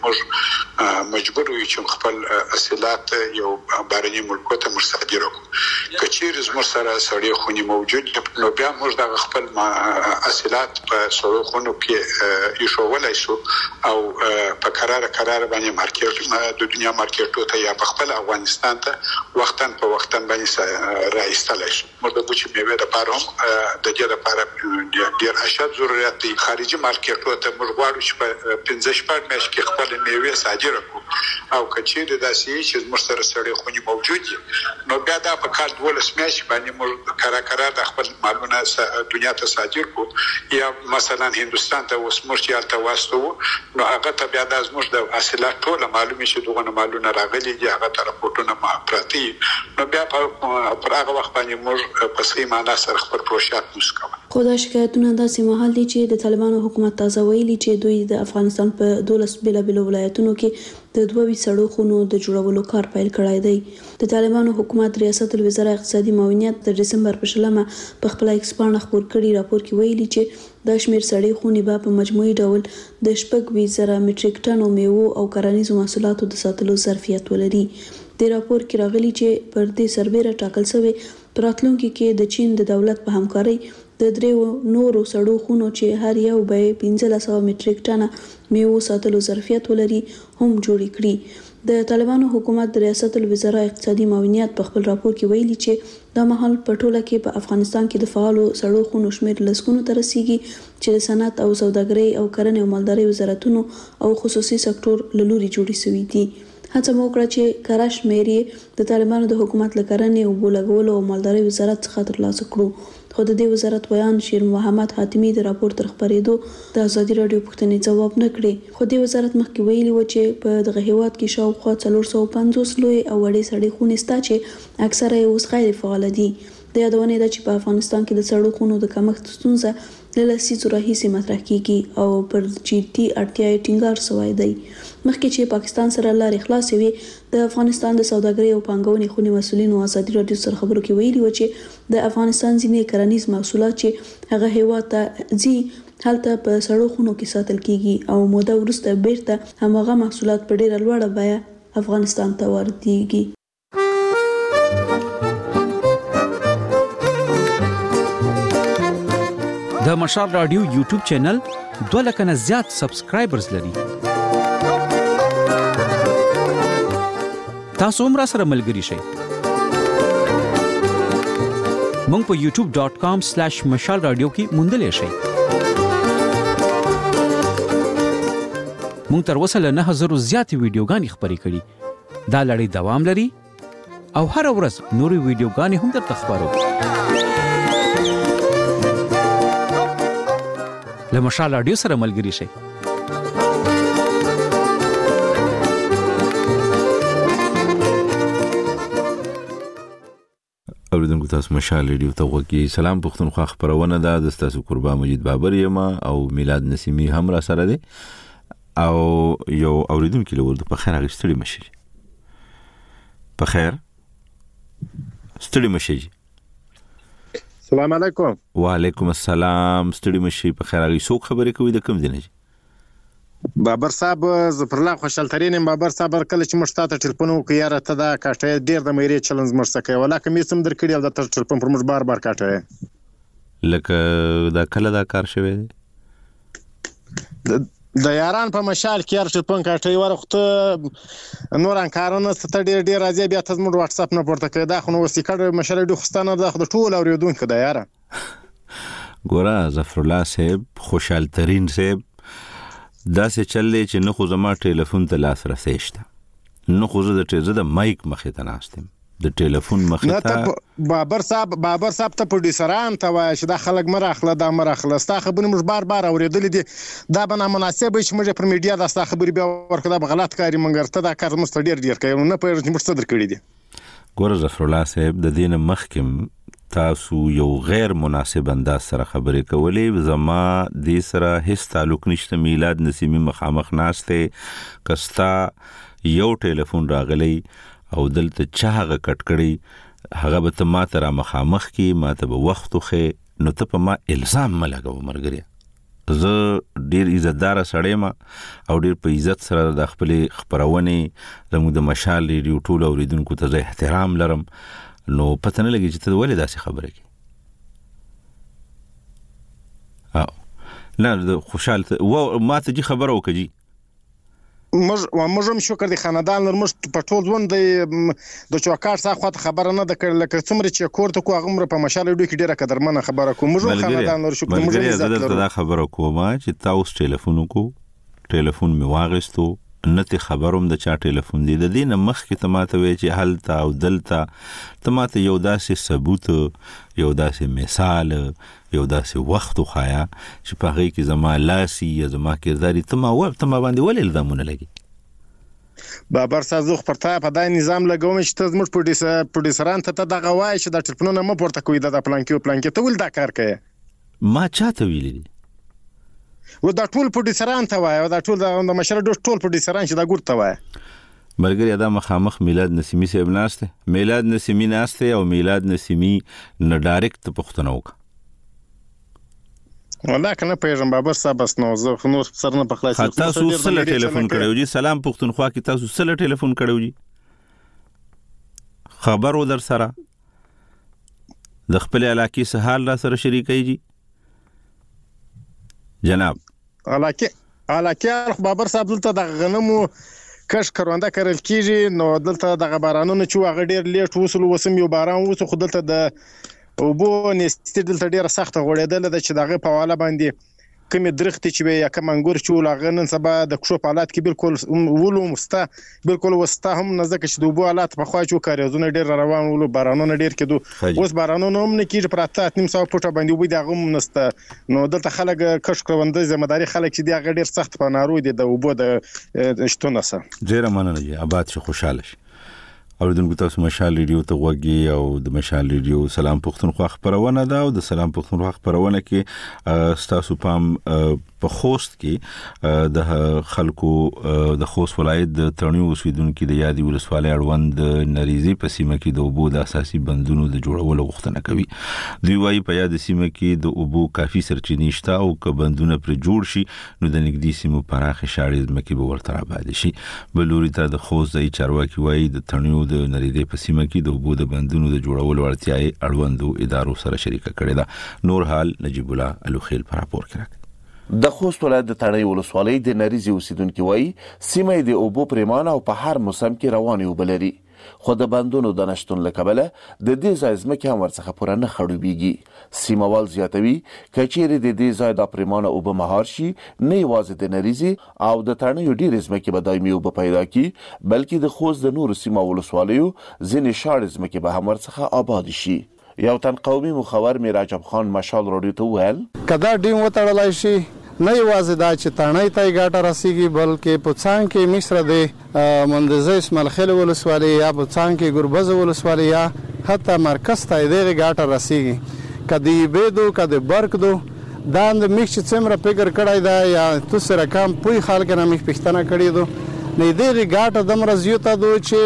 موږ مجبور یو چې خپل حاصلات یو بهرني ملکو ته مصادره کړو. کچیر زموږ سره سړی خونی موجود نو بیا موږ د خپل حاصلات په سړو خونو کې یشولای شو او په قرار باندې مارکیټ د دنیا مارکیټو ته یا په خپل افغانستان ته وختن په وختن باندې راایستلای شو. موږ د بوچ میوه لپاره هم د لپاره ډیر اشد ضرورت دي. خارجي مارکیټو ته موږ غواړو چې په 15 میاشت کې خپل میوه صادره کړو او کچېره داسې چې موږ سره سړی خونی موجود دي نو بیا دا په کال 12 میاشت باندې موږ قرار د خپل مالونه دنیا ته صادر کړو یا مثلا هندستان ته اوس موږ یالته واسطو نو هغه ته بیا د زموږ د حاصلات ټول معلومه شي دغه مالونه راغلي دي هغه ته راپورټونه پراتی نو بیا په هغه وخت باندې موږ په سیمه معنا سره خپل پروژه خو دا شکایتونه داسې مهال دي چې د طالبانو حکومت تازه ویلي چې دوی د افغانستان په 12 بیلابیلو ولایتونو کې د 2 سړو خونو د جوړولو کار پیل کړی دی. د طالبانو حکومت ریاست الوزرا اقتصادي معاونیت د دسمبر په 16 په خپل ایکسپانډ خبر کړي راپور کې ویلي چې د شمیر سړې خونې به په مجموعي ډول د 20,000 میټریک ټن میوه او کرنیزو محصولاتو د ساتلو ظرفیت ولري. د راپور کې راغلي چې پر دې سربېره ټاکل شوی پراتلونکو کې د چین د دولت په همکارۍ د 3 نورو سړو خونو چې هر یو به 1500 مټریک ټنه میوه ساتلو ظرفیت ولري هم جوړ کړي. د طالبانو حکومت د ریاست الوزرا اقتصادي معاونیت په خپل راپور کې ویلي چې د مهال په ټوله کې په افغانستان کې د فعالو سړو خونو شمېر لسګونو ته رسیږي چې د صنعت او سوداګرۍ او کرنې او مالدارۍ وزارتونو او خصوصي سکتور له لوري جوړې شوي دي. هڅه مو وکړه چې کره شمېر د طالبانو د حکومت له کرنې او بولګولو او مالدارۍ وزارت څخه ترلاسه کړو. خو د دې وزارت ویان شیر محمد حاتمی د راپور تر خبرېدو د ازادي رادیو پوښتنې ځواب نه کړي. خو د وزارت مخکې ویلي و چې په دغه هیواد کې شاوخوا 450 لوی او وړې سړې خونې شته چې اکثره یې اوس غیر فعال دي. د یادونې ده چې په افغانستان کې د سړو خونو د کمښت ستونزه له لسیزو راهیسې مطرح کیږي او پر جدي اړتیا یې ټینګار شوی دی. مخکې چې پاکستان سره لارې خلاصې وي د افغانستان د سوداګرۍ او پانګونې خونې مسؤلینو ازادي رادیو سره خبرو کې ویلي و چې د افغانستان ځینې کرنیز محصولات چې هغه هیواد ته ځي هلته په سړو خونو کې ساتل کیږي او موده وروسته بیرته هماغه محصولات په ډیره لوړه بیه افغانستان ته واردېږي. د مشال رادیو یوټیوب چینل 2 لک نه زیات سبسکرایبرز لري. تاسو هم را سره ملګري شئ. مونږ په youtube.com/مشال رادیو کې موندلې شئ. مونږ تر اوسه له 9000 زیات ویډیوګانې خپرې کړي. دا لړۍ دوام لري او هر ورځ نورې ویډیوګانې هم درته خبرو. له مشال رادیو سره ملګري شئ. اوریدونکو تاسو مشال رادیو ته وګورئ. سلام پښتونخوا خبرونه ده. د تاسو قربان مجید بابر یم او میلاد نسیمی هم را سره دي او یو اوریدونکو له ورته په خیر غشتړي مشي. په خیر ستړي مشي. السلام علیکم. وعلیکم السلام. ستړي مشي. په خیر غي څوک خبرې کوي د کوم دینه؟ بابر صاحب ظفر الله خوشحال ترين بابر صاحب کله چې مشتاته ټلیفون وکړ یاره ته دا کاټه ډیر د مېری چیلنج مرسکه ولا کوم سم درکړی او د ټلیفون پر موږ بار کاټه لکه دا کله دا کار شوی د یاران په مشال کې یار ټلیفون کاټه ورخته نوران کارونه ست ډیر راځي بیا ته موږ واتس اپ نه پورته کړه دا خو نو وسیکړ مشال د خستانه د ټول اوریدونکو دا یاره ګوره ظفر الله صاحب خوشحال ترين صاحب دا څه چلې چې نه خو زما ټلیفون ته لاس رسېشته نه خو زه د مایک مخې ته ناستم د ټلیفون مخې ته بابر صاحب ته پروډوسران ته وای چې دا خلک مراخله دا مراخله ستا خبرې موږ بار اوریدلې دي دا به نامناسب شي موږ پر میډیا دا ستا خبرې بیا ورکړه دا غلط کاری منګر ته دا کار مستډیر ډیر کوي نه په موږ صدر کړی دي. ګوره ظفر الله صاحب د دین مخکم تاسو یو غیر مناسب انداز سره خبرې کولې زما د سره هیڅ تعلق نشته. میلاد نسیمی مخامخ ناشته کستا یو ټلیفون راغلی او دلته چا هغه کټ کړی هغه به ته ما ته را مخامخ کی ما ته به وخت خو نو ته په ما الزام ملګو مرګریا. زه ډیر عزتدار سړی ما او ډیر په عزت سره د خپل خبرونه زموږ د مشال ریډیو ټول اوریدونکو ته احترام لرم نو پته نه لګی چې ته ولې داسې خبره کوي. نه خوشحال و ما ته جی خبره وکړي موږ هم شکر دي خاندان لر موږ په ټول ژوند د چوکاټ څخه خبره نه د کړل لکه څومره چې کور ته کو هغه په مشال ډوي کې ډیره قدرمنه خبره کوم موږ خاندان لر شکر موږ دا خبره کوم چې تاسو ټلیفون می واغستو نته خبروم د چا ټلیفون دی د دینه مخ کې تماته وی چې حالت او دلته تماته یو داسې ثبوت یو داسې مثال یو داسې وخت خوایا چې په هغه کې زما لاسي یا زما کرداري تما باندې ولې الزامونه لګي. بابر صاحب خو پرتا په دای نظام لګوم چې ته زموږ پروډوسران ته دغه وای چې د ټلیفونونه مو پورته کوي د پلان کې ته ول دا کار کوي ما چاته ویلي و دا ټول پروډوسران ته وای او دا ټول د مشر ټول پروډوسران چې دا ګور ته وای مرګري دا مخامخ میلاد نسیمی صاحب ناشته میلاد نسیمی ناشته او میلاد نسیمی نه ډایرکټ پښتنه وک ولا کنه پیژن بابر صاحب بس نو زه نور سر نه پخلاص تاسو سره ټلیفون کړو جی سلام پښتونخوا کې تاسو سره ټلیفون کړو جی خبرو در سره د خپل علاقې سهال را سره شریکي جی جناب علاقې بابر صاحب دلته د غنمو کښ کرونده کرل کیږي نو دلته د بارانونو چې هغه ډیر لیټ وصل وسم یو باران وسو خو دلته د اوبو نستې دلته ډیره سخته غوړېدل د چې دغه په والا باندې کومې درختې چې یا کوم انګور چې ولغه نن سبا د کښو په حالات کې بالکل ولو مستا بالکل وستا هم نزدک چې د اوبو حالات په خوا چې کاریزونه ډیر روان ولو بارانونه ډیر کېدو اوس بارانونه هم نه کیږي پراته 900 فوټه باندې وبې دغه هم نسته نو دلته خلک کښ کروندې ځمداري خلک چې دغه ډیر سخت په نارو دي د اوبو د شتونه سره ډیر مننه آباد شي خوشاله شي اوریدونکو تاسو مشال ریډیو ته وګورئ او د مشال ریډیو سلام پښتونخوا خبرونه ده او د سلام پښتونخوا خبرونه کې تاسو پام په خوست کې د خلکو د خوست ولایت د ترنیو اوسیدونکو د یادي ولسوالۍ اړوند نریزي په سیمه کې د اوبو د اساسي بندونو د جوړولو غوښتنه کوي دوی وايي په یاد سیمه کې د اوبو کافي سرچینې شته او که بندونه پر جوړ شي نو د نګدي سیمو پراخه شاړې ځمکې به ورته آباد شي بلوري ته د خوست ځای چارواکي وايي د ترنیو د نریزي په سیمه کې د اوبو د بندونو د جوړولو اړتیا اړوندو ادارو سره شریکه کړې ده نور حال نجیب الله الوخیل پر راپور کړی د خوست ولایت د تڼۍ ولسوالۍ د نریزي اوسیدونکو وایي سیمه د اوبو پریمانه او په هر موسم کې روانې اوبه لري خو د بندونو د نشتون له کبله د دې ځای ځمکې هم ورڅخه پوره نه خړوبېږي سیمهوال زیاتوي که چیرې د دې ځای د پریمانه اوبه مهار شي نه یوازې د نریزي او د تڼیو ډېرې ځمکې به دایمي اوبه پیدا کړي بلکې د خوست د نورو سیمه ولسوالیو ځینې شاړې ځمکې به هم ورڅخه آباد شي یو تن قومي مخور میراجب خان مشال راډیو ته وویل که دا ډیم وتړلی شي نه یوازې دا چې تڼۍ ته ګټه رسیږي بلکې په څنګ کې مصر د مندزه اسماعیل خیل ولسوالۍ یا په څنګ کې ګربز ولسوالۍ یا حتی مرکز ته دغه ګټه رسیږي کدی بيدو کدی برک دو دا د میخ چې څومره فکر کړای دا یا تاسو رقم پوي خلک نه میخ پښتنه کړی دو نه دغه ګټه د مرزیو ته دو چې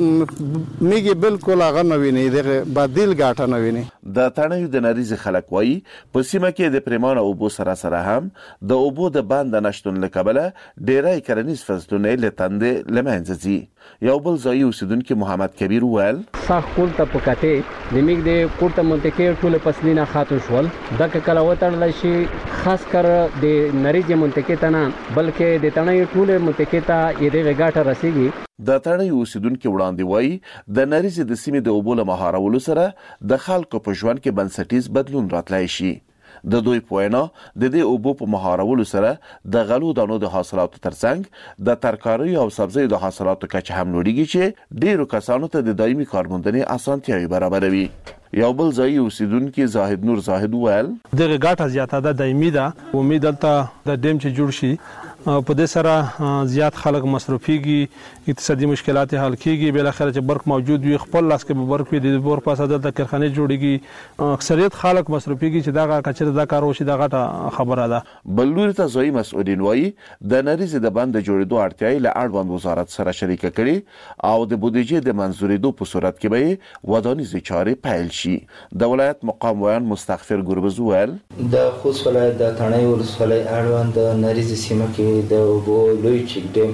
میګي بالکل هغه نه ویني دغه بدیل ګټه نه ویني د تڼیو د نریزي خلک وایي په سیمه کې د پریمانه اوبو سره هم د اوبو د بند نشتون له کبله ډیری کرنیز فصلونه له تندې لمنځه ځي یو بل ځای اوسیدونکو محمد کبیر وویل صح کول ته پکته د میګ د کوټه منطقې ټول پسلینه خاتون شول د کله وتړل شي خاص کر د نریزي منطقې ته نه بلکې د تڼیو ټول منطقې ته یې د غاټه رسیږي د تڼیو اوسیدونکو وړاندې وایي د نریزي د سیمې د اوبو له مهارولو سره د خلکو په ژوند کې بنسټیز بدلون راتلای شي د دوی پوینا د دې اوبو په مهارولو سره د غلو دانو د حاصلاتو ترڅنګ د ترکاري او سبزیو د حاصلاتو کچه هم لوړیږي چې ډیرو کسانو ته د دایمي کارموندنې اسانتیاوي برابروي یو بل ځای اوسیدونکو زاهد نور زاهد ویل دغه ګټه زیاته ده دایمي ده امید دلته د ډیم چې جوړ شي په دې سره زیات خلک مصرفيږي اقتصادي مشکلات حل کیږي بل اخر چې برق موجود وي خپل لاس کې به برق وي د بور پاسه د کارخانه جوړيږي اکثریت خلک مصرفيږي چې دا کچره دا کار وشي دا غټه خبره ده بلوري ته ځای مسؤلین وایي د نریزي د بند جوړېدو اړتیا له اړوند وزارت سره شریکه کړي او د بودیجې د منځورېدو په صورت کې به ودانیزي چارې پیل شي د ولایت مقام ویان مستغفر ګربز ویل د خوست ولایت د تڼۍ ولسوالۍ اړوند د نریزي سیمه کې د اوبو لوی چک ډیم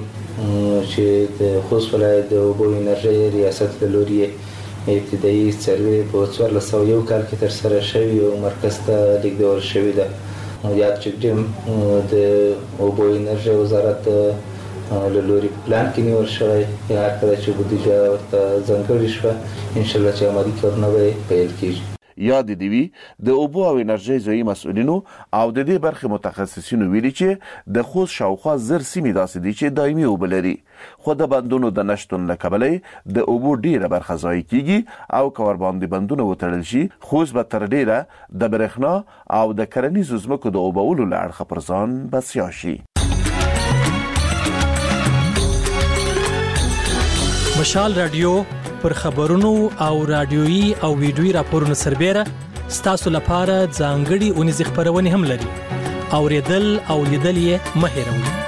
چې د خوست ولایت د اوبو انرژي ریاست له لوري ابتدایي سروې په 2001 کال کې تر سره شوی او مرکز ته لیږدول شوی ده یاد چک ډیم د اوبو انرژي وزارت له لوري پلان کې نیول شوی یا کله چې بودیجه ورته ځانګړې شوه ان شاء الله چې عملي کارونه به پیل کیږي یاد دی د اوبو او انرژي ځای مسؤلینو او د دې برخه متخصصینو ویلي چې د خوست شاوخوا زر سیمې داسې دي چې دایمي اوبه لري خو د بندونو د نشتون له کبله د اوبو ډیره برخه ځای کیږي او کور باندې بندونه وتړل شي خوست به تر ډیره د برېښنا او د کرنیزو ځمکو د اوبولو له اړخه پر ځان بسیا شي مشال رادیو پر خبرونو او رادیويي او ویډیويي راپورونو سربېره ستاسو لپاره ځانګړي اونیز خبرونه هم لري اوریدل او لیدل یې مه هېروئ